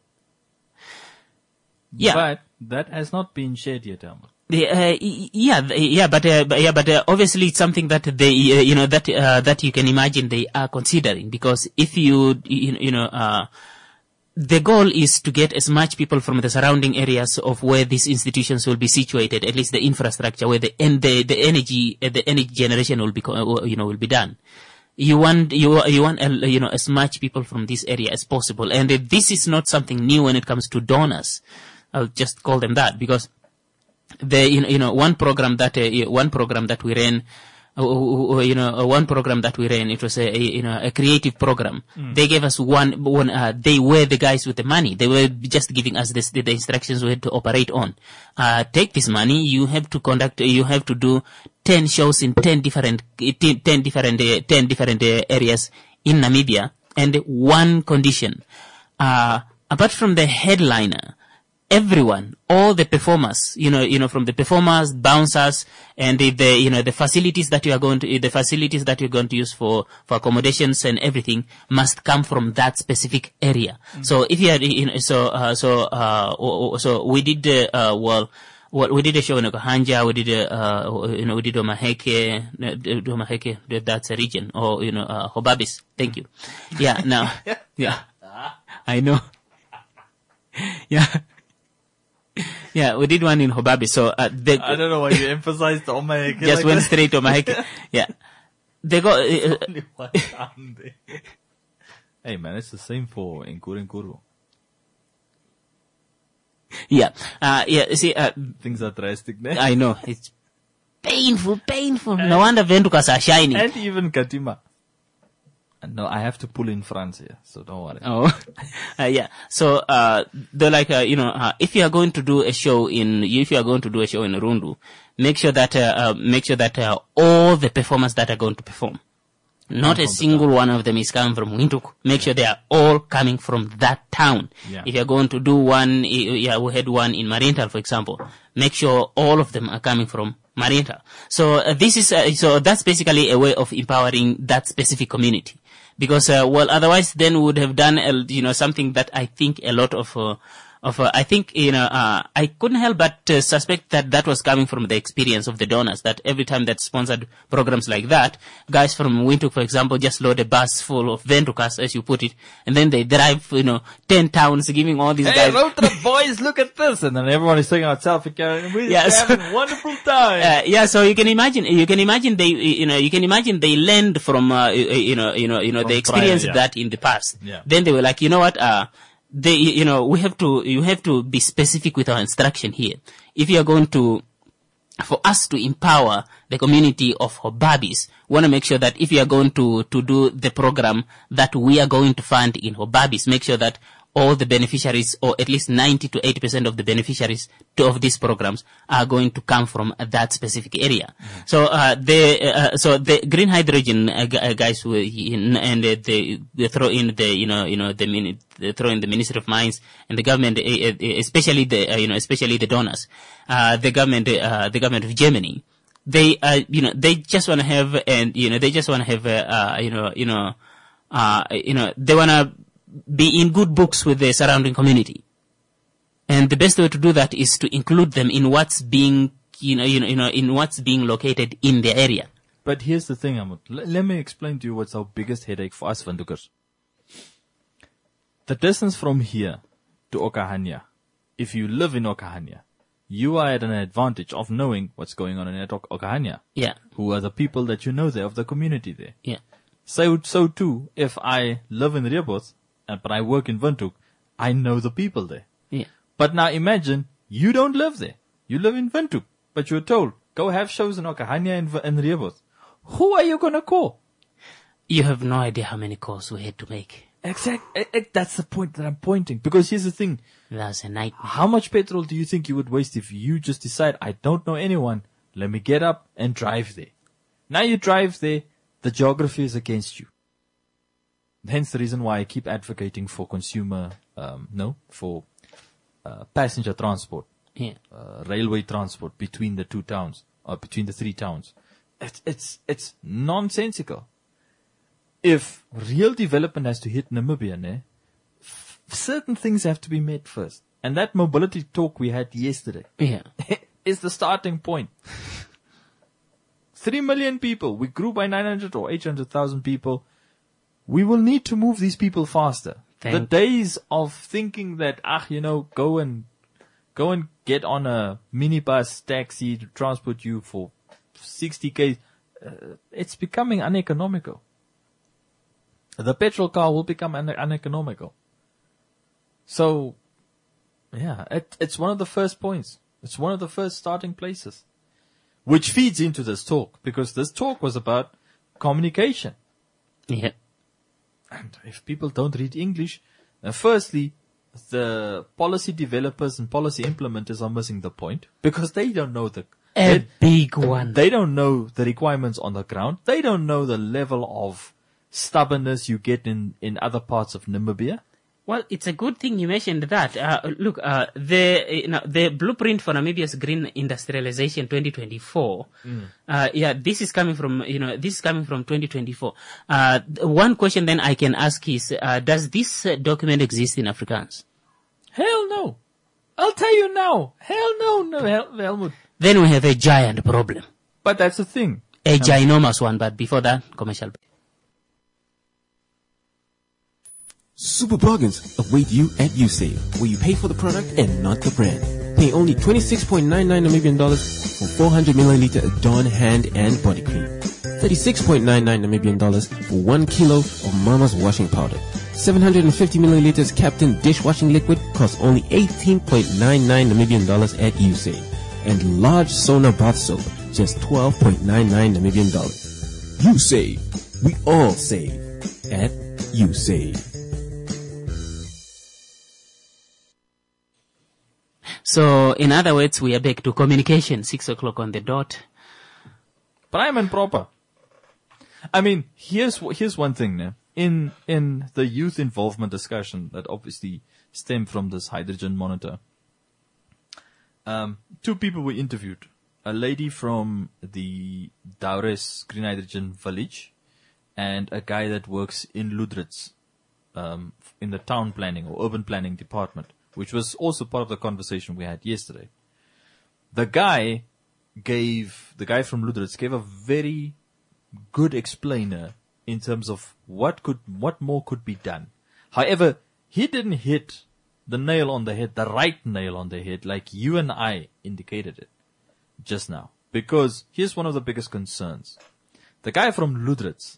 Yeah. But that has not been shared yet, Elmer. The, uh, yeah, yeah, but, uh, yeah, but, uh, obviously it's something that they, uh, you know, that, uh, that you can imagine they are considering, because if you, you, you know, uh, the goal is to get as much people from the surrounding areas of where these institutions will be situated, at least the infrastructure, where the, and the, the energy, uh, the energy generation will be, you know, will be done. You want, you, you want, uh, you know, as much people from this area as possible. And uh, this is not something new when it comes to donors. I'll just call them that, because the, you know, you know, one program that, uh, one program that we ran uh, you know, uh, one program that we ran, it was a, a you know, a creative program. Mm. They gave us one, one, uh, they were the guys with the money. They were just giving us this, the, the instructions we had to operate on. Uh, take this money, you have to conduct, you have to do ten shows in ten different, ten different, uh, ten different uh, areas in Namibia, and one condition. Uh, apart from the headliner, everyone, all the performers, you know, you know, from the performers, bouncers, and the, the, you know, the facilities that you are going to, the facilities that you're going to use for, for accommodations and everything must come from that specific area. Mm-hmm. So if you had, you know, so, uh, so, uh, so we did, uh, well, well, we did a show in Okahanja, we did a, uh, you know, we did Omaheke, Omaheke, that's a region, or, you know, uh, Hobabis. Thank you. Yeah, now, yeah, I know. Yeah. Yeah, we did one in Hobabis. So, uh, they, I don't know why you emphasized the Omaheke. Just like went that. straight to Omaheke. Yeah. They got, uh, Only one down there. Hey man, it's the same for Nkuru Nkuru. Yeah. Uh, yeah, see, uh, things are drastic there. I know. It's painful, painful. And, no wonder Ventukas are shining. And even Katima. No, I have to pull in France here, so don't worry. Oh, uh, yeah. So, uh, they're like, uh, you know, uh, if you are going to do a show in, if you are going to do a show in Rundu, make sure that, uh, uh make sure that, uh, all the performers that are going to perform, not a single one of them is coming from Windhoek. Make yeah. sure they are all coming from that town. Yeah. If you're going to do one, yeah, we had one in Marienthal, for example. Make sure all of them are coming from Marienthal. So, uh, this is, uh, so that's basically a way of empowering that specific community. Because, uh, well, otherwise then we would have done, uh, you know, something that I think a lot of, uh, of, uh, I think, you know, uh, I couldn't help but uh, suspect that that was coming from the experience of the donors, that every time that sponsored programs like that, guys from Windhoek, for example, just load a bus full of Ventukas, as you put it, and then they drive, you know, ten towns giving all these hey, guys. Hey, road trip boys, look at this! And then everyone is taking out selfie camera, and we're yeah, having so, a wonderful time. Uh, yeah, so you can imagine, you can imagine they, you know, you can imagine they learned from, uh, you know, you know, you know, from they experienced prior, yeah. that in the past. Yeah. Then they were like, you know what, uh, They, you know, we have to, you have to be specific with our instruction here. If you are going to, for us to empower the community of Hobabis, we want to make sure that if you are going to, to do the program that we are going to fund in Hobabis, make sure that all the beneficiaries, or at least ninety to eighty percent of the beneficiaries to, of these programs are going to come from that specific area. Mm-hmm. So, uh, the, uh, so the green hydrogen uh, guys were in, and uh, they, they throw in the, you know, you know, the mini, they throw in the Ministry of Mines and the government, uh, especially the, uh, you know, especially the donors, uh, the government, uh, the government of Germany. They, uh, you know, they just want to have, and, you know, they just want to have, uh, you know, you know, uh, you know, they want to be in good books with the surrounding community. And the best way to do that is to include them in what's being, you know, you know, you know, in what's being located in the area. But here's the thing, Amut. L- let me explain to you what's our biggest headache for us Windhoekers. The distance from here to Okahanya, if you live in Okahanya, you are at an advantage of knowing what's going on in Okahanya. Yeah. Who are the people that you know there, of the community there. Yeah. So, so too, if I live in Rehoboth, but I work in Windhoek, I know the people there. Yeah. But now imagine, you don't live there. You live in Windhoek, but you're told, go have shows in Okahanya and, and Rehoboth. Who are you gonna call? You have no idea how many calls we had to make. Exactly. That's the point that I'm pointing. Because here's the thing. That's a nightmare. How much petrol do you think you would waste if you just decide, I don't know anyone, let me get up and drive there? Now you drive there, the geography is against you. Hence the reason why I keep advocating for consumer, um, no, for uh, passenger transport, yeah. uh, railway transport between the two towns, or between the three towns. It's, it's, it's nonsensical. If real development has to hit Namibia, ne, f- certain things have to be met first. And that mobility talk we had yesterday yeah. is the starting point. Three million people, we grew by nine hundred or eight hundred thousand people. We will need to move these people faster. Thank the days of thinking that, ah, you know, go and, go and get on a minibus taxi to transport you for sixty K, uh, it's becoming uneconomical. The petrol car will become un- uneconomical. So, yeah, it, it's one of the first points. It's one of the first starting places. which feeds into this talk, because this talk was about communication. Yeah. And if people don't read English, uh, firstly, the policy developers and policy implementers are missing the point, because they don't know the A they, big one. They don't know the requirements on the ground. They don't know the level of stubbornness you get in, in other parts of Namibia. Well, it's a good thing you mentioned that. Uh, look, uh, the you know, the blueprint for Namibia's green industrialization twenty twenty-four. Mm. Uh, yeah, this is coming from you know this is coming from twenty twenty-four. Uh, one question then I can ask is, uh, does this uh, document exist in Afrikaans? Hell no! I'll tell you now. Hell no, no, Hel- Helmut. Then we have a giant problem. But that's the thing. A ginormous one. But before that, commercial. Super bargains await you at USave, where you pay for the product and not the brand. Pay only twenty-six point nine nine Namibian dollars for four hundred milliliter Dawn hand and body cream. thirty-six point nine nine Namibian dollars for one kilo of Mama's washing powder. seven hundred fifty milliliters Captain dishwashing liquid costs only eighteen point nine nine Namibian dollars at USave. And large Sona bath soap, just twelve point nine nine Namibian dollars. USave. We all save at USave. So, in other words, we are back to communication, six o'clock on the dot. Prime and proper. I mean, here's here's one thing now. In in the youth involvement discussion that obviously stemmed from this hydrogen monitor, um, two people were interviewed. A lady from the Daures Green Hydrogen Village and a guy that works in Ludritz, um, in the town planning or urban planning department, which was also part of the conversation we had yesterday. The guy gave, the guy from Ludritz gave a very good explainer in terms of what could, what more could be done. However, he didn't hit the nail on the head, the right nail on the head, like you and I indicated it just now. Because here's one of the biggest concerns. The guy from Ludritz,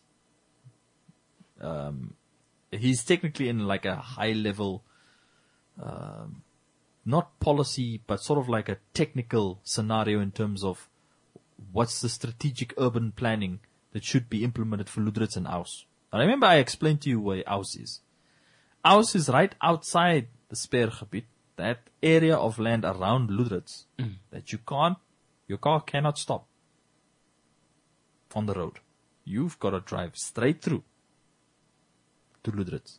um, he's technically in like a high level, um, not policy, but sort of like a technical scenario in terms of what's the strategic urban planning that should be implemented for Ludritz and Aus. I remember I explained to you where Aus is. Aus is right outside the Speergebied, that area of land around Ludritz mm. that you can't, your car cannot stop on the road. You've got to drive straight through to Ludritz.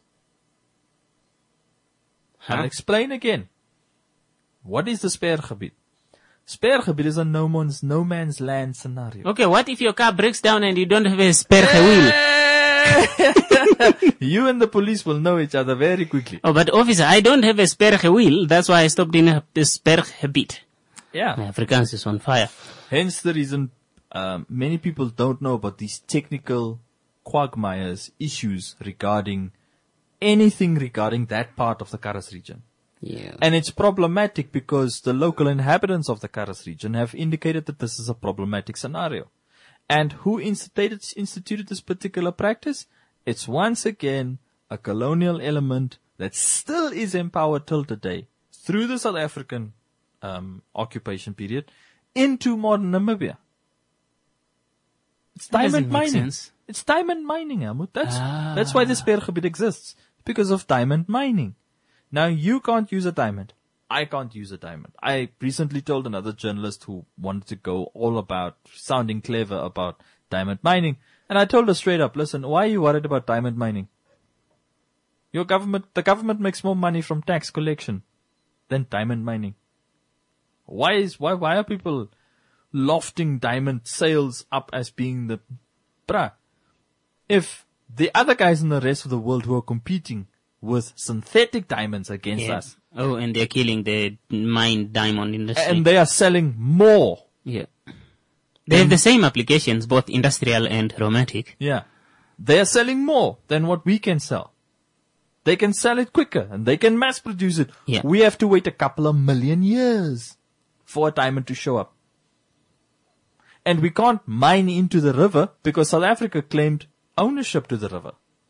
Huh? I'll explain again. What is the Speergebied? Speergebied is a no man's, no man's land scenario. Okay, what if your car breaks down and you don't have a spare wheel? You and the police will know each other very quickly. Oh, but officer, I don't have a spare wheel. That's why I stopped in a Speergebied. Yeah. My Afrikaans is on fire. Hence the reason um, many people don't know about these technical quagmires, issues regarding anything regarding that part of the Karras region. Yeah. And it's problematic because the local inhabitants of the Karras region have indicated that this is a problematic scenario. And who instituted, instituted this particular practice? It's once again a colonial element that still is empowered till today through the South African um, occupation period into modern Namibia. It's diamond mining. Sense. It's diamond mining, Helmut. That's, ah. that's why the Speergebied exists. Because of diamond mining. Now you can't use a diamond. I can't use a diamond. I recently told another journalist who wanted to go all about sounding clever about diamond mining. And I told her straight up, listen, why are you worried about diamond mining? Your government, the government makes more money from tax collection than diamond mining. Why is, why, why are people lofting diamond sales up as being the, bruh? If the other guys in the rest of the world who are competing with synthetic diamonds against yeah. us. Oh, and they're killing the mine diamond industry. And they are selling more. Yeah. They have the same applications, both industrial and romantic. Yeah. They are selling more than what we can sell. They can sell it quicker and they can mass produce it. Yeah. We have to wait a couple of million years for a diamond to show up. And we can't mine into the river because South Africa claimed ownership to the river.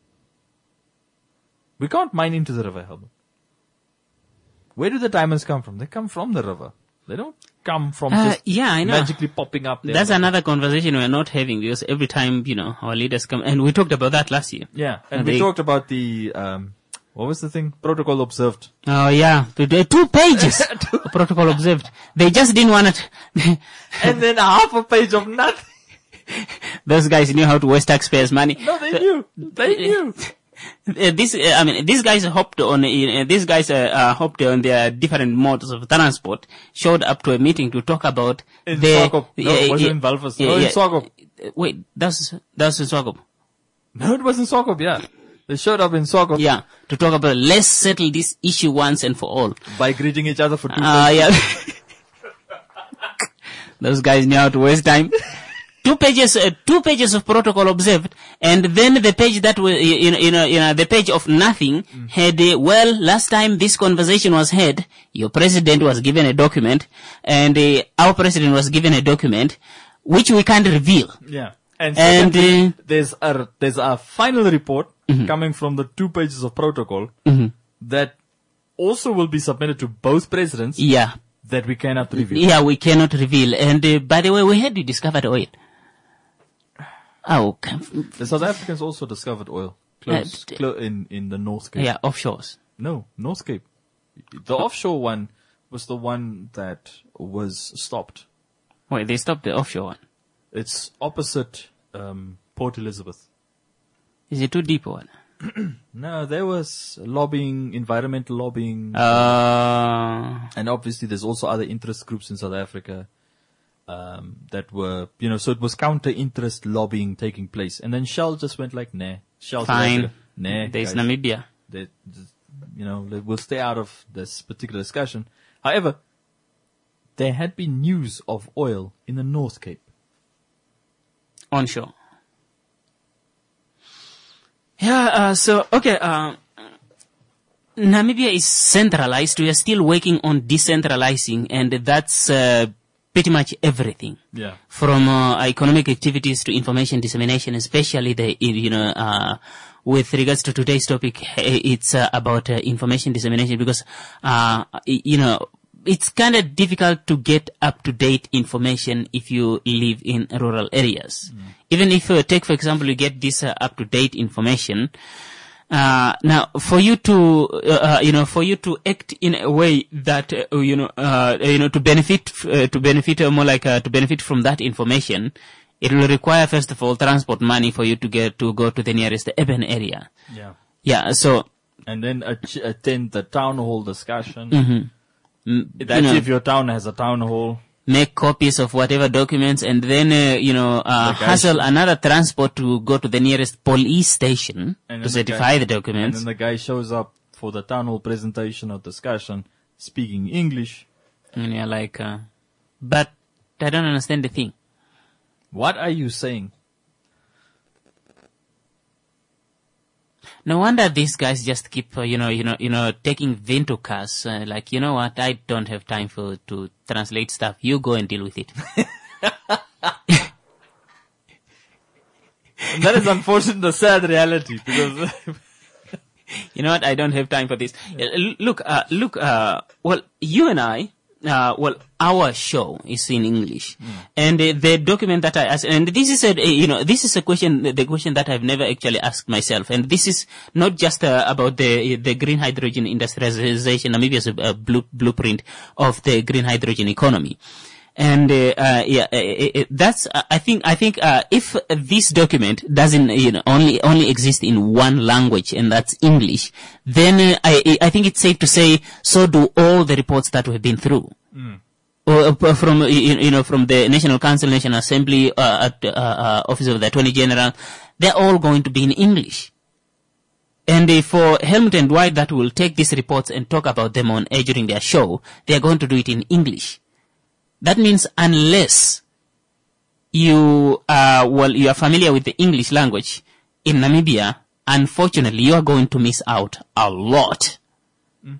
We can't mine into the river, Helmut. Where do the diamonds come from? They come from the river. They don't come from Uh, just yeah, I know. magically popping up there. That's another conversation we're not having because every time, you know, our leaders come, and we talked about that last year. Yeah, and, And we they- talked about the, um, what was the thing? Protocol observed. Oh yeah, Two- two two pages of protocol observed. They just didn't want it. And then half a page of nothing. Those guys knew how to waste taxpayers' money. No, they knew. They knew. Uh, this, uh, I mean, these guys hopped on. Uh, these guys uh, uh, hopped on their different modes of transport. Showed up to a meeting to talk about In the. Swakop. No, it wasn't in Belfast. No, in Swakop. Wait, that's that's in Swakop. No, it was in Swakop. Yeah, they showed up in Swakop. Yeah, to talk about let's settle this issue once and for all. By greeting each other for two Ah, uh, days. yeah. Those guys knew how to waste time. Two pages, uh, two pages of protocol observed, and then the page that was, you know, you know, you know the page of nothing mm. had, uh, well, last time this conversation was had, your president was given a document, and uh, our president was given a document, which we can't reveal. Yeah. And, and secondly, uh, there's a, there's a final report mm-hmm. coming from the two pages of protocol mm-hmm. that also will be submitted to both presidents. Yeah. That we cannot reveal. Yeah, we cannot reveal. And uh, by the way, we had discovered oil. Oh, the South Africans also discovered oil close, uh, clo- in in the North Cape. Yeah, offshores. No, North Cape. The offshore one was the one that was stopped. Wait, they stopped the offshore one. It's opposite um, Port Elizabeth. Is it too deep one? No, there was lobbying, environmental lobbying, uh, and obviously there's also other interest groups in South Africa. Um, that were, you know, so it was counter-interest lobbying taking place. And then Shell just went like, nah. Shell Fine. Africa, nah. There's guys, Namibia. They, you know, we'll stay out of this particular discussion. However, there had been news of oil in the North Cape. Onshore. Yeah, uh, so, okay, uh, Namibia is centralized. We are still working on decentralizing, and that's, uh, pretty much everything. Yeah. From uh, economic activities to information dissemination, especially the, you know, uh, with regards to today's topic, it's uh, about uh, information dissemination because, uh, you know, it's kind of difficult to get up-to-date information if you live in rural areas. Mm. Even if, uh, take for example, you get this uh, up-to-date information, Uh, now, for you to, uh, you know, for you to act in a way that, uh, you know, uh, you know, to benefit, uh, to benefit, uh, more like, uh, to benefit from that information, it will require, first of all, transport money for you to get, to go to the nearest urban area. Yeah. Yeah, so. And then ach- attend the town hall discussion. Mm-hmm. That's you know, if your town has a town hall. Make copies of whatever documents and then, uh, you know, uh, hustle sh- another transport to go to the nearest police station to certify the, guy, the documents. And then the guy shows up for the town hall presentation or discussion speaking English. And you're like, uh, but I don't understand the thing. What are you saying? No wonder these guys just keep, uh, you know, you know, you know, taking Vintukas. Uh, like, you know what? I don't have time for to translate stuff. You go and deal with it. That is unfortunately the sad reality because. You know what? I don't have time for this. Uh, look, uh, look. Uh, well, you and I. Uh, well, our show is in English, mm. and uh, the document that I asked, and this is a, you know, this is a question, the question that I've never actually asked myself, and this is not just uh, about the the green hydrogen industrialization, Namibia's uh, blue, blueprint of the green hydrogen economy. And uh, uh, yeah, uh, uh, that's. Uh, I think. I think uh, if this document doesn't, you know, only only exist in one language, and that's English, then uh, I I think it's safe to say so do all the reports that we've been through, mm. or uh, from you know from the National Council, National Assembly, uh, at uh, uh, Office of the Attorney General, they're all going to be in English. And uh, for Helmut and Dwight that will take these reports and talk about them on air during their show, they are going to do it in English. That means unless you are, well, you are familiar with the English language in Namibia, unfortunately, you are going to miss out a lot. Mm.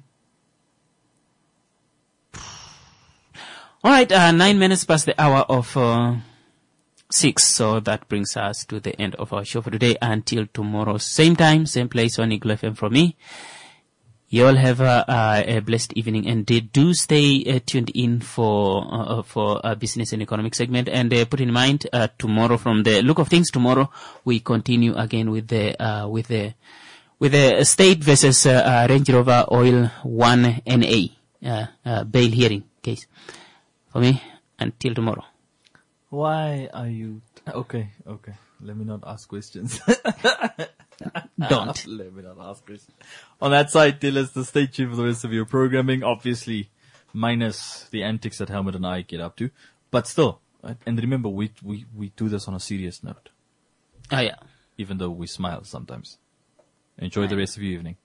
All right, uh, nine minutes past the hour of uh, six, so that brings us to the end of our show for today. Until tomorrow, same time, same place on Eagle F M from me. You all have a, uh, a blessed evening, and uh, do stay uh, tuned in for uh, for a business and economic segment. And uh, put in mind, uh, tomorrow, from the look of things, tomorrow we continue again with the uh, with the with the state versus uh, uh, Range Rover Oil one N A uh, uh, bail hearing case. For me, until tomorrow. Why are you okay? Okay, let me not ask questions. Don't. Let me not ask questions. On that side, tell us to stay tuned for the rest of your programming. Obviously, minus the antics that Helmut and I get up to, but still. And remember, we we we do this on a serious note. Oh yeah. Even though we smile sometimes. Enjoy right. the rest of your evening.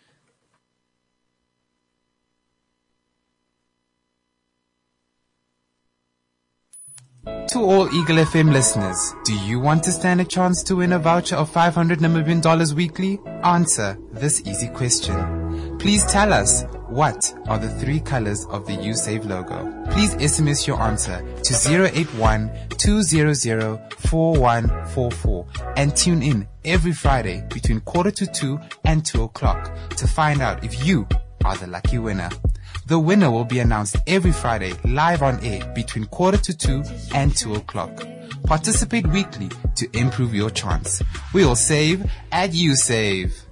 To all Eagle F M listeners, do you want to stand a chance to win a voucher of five hundred Namibian dollars weekly? Answer this easy question. Please tell us, what are the three colors of the YouSave logo? Please S M S your answer to zero eight one two zero zero four one four four and tune in every Friday between quarter to two and two o'clock to find out if you are the lucky winner. The winner will be announced every Friday live on air between quarter to two and two o'clock. Participate weekly to improve your chance. We will save and you save.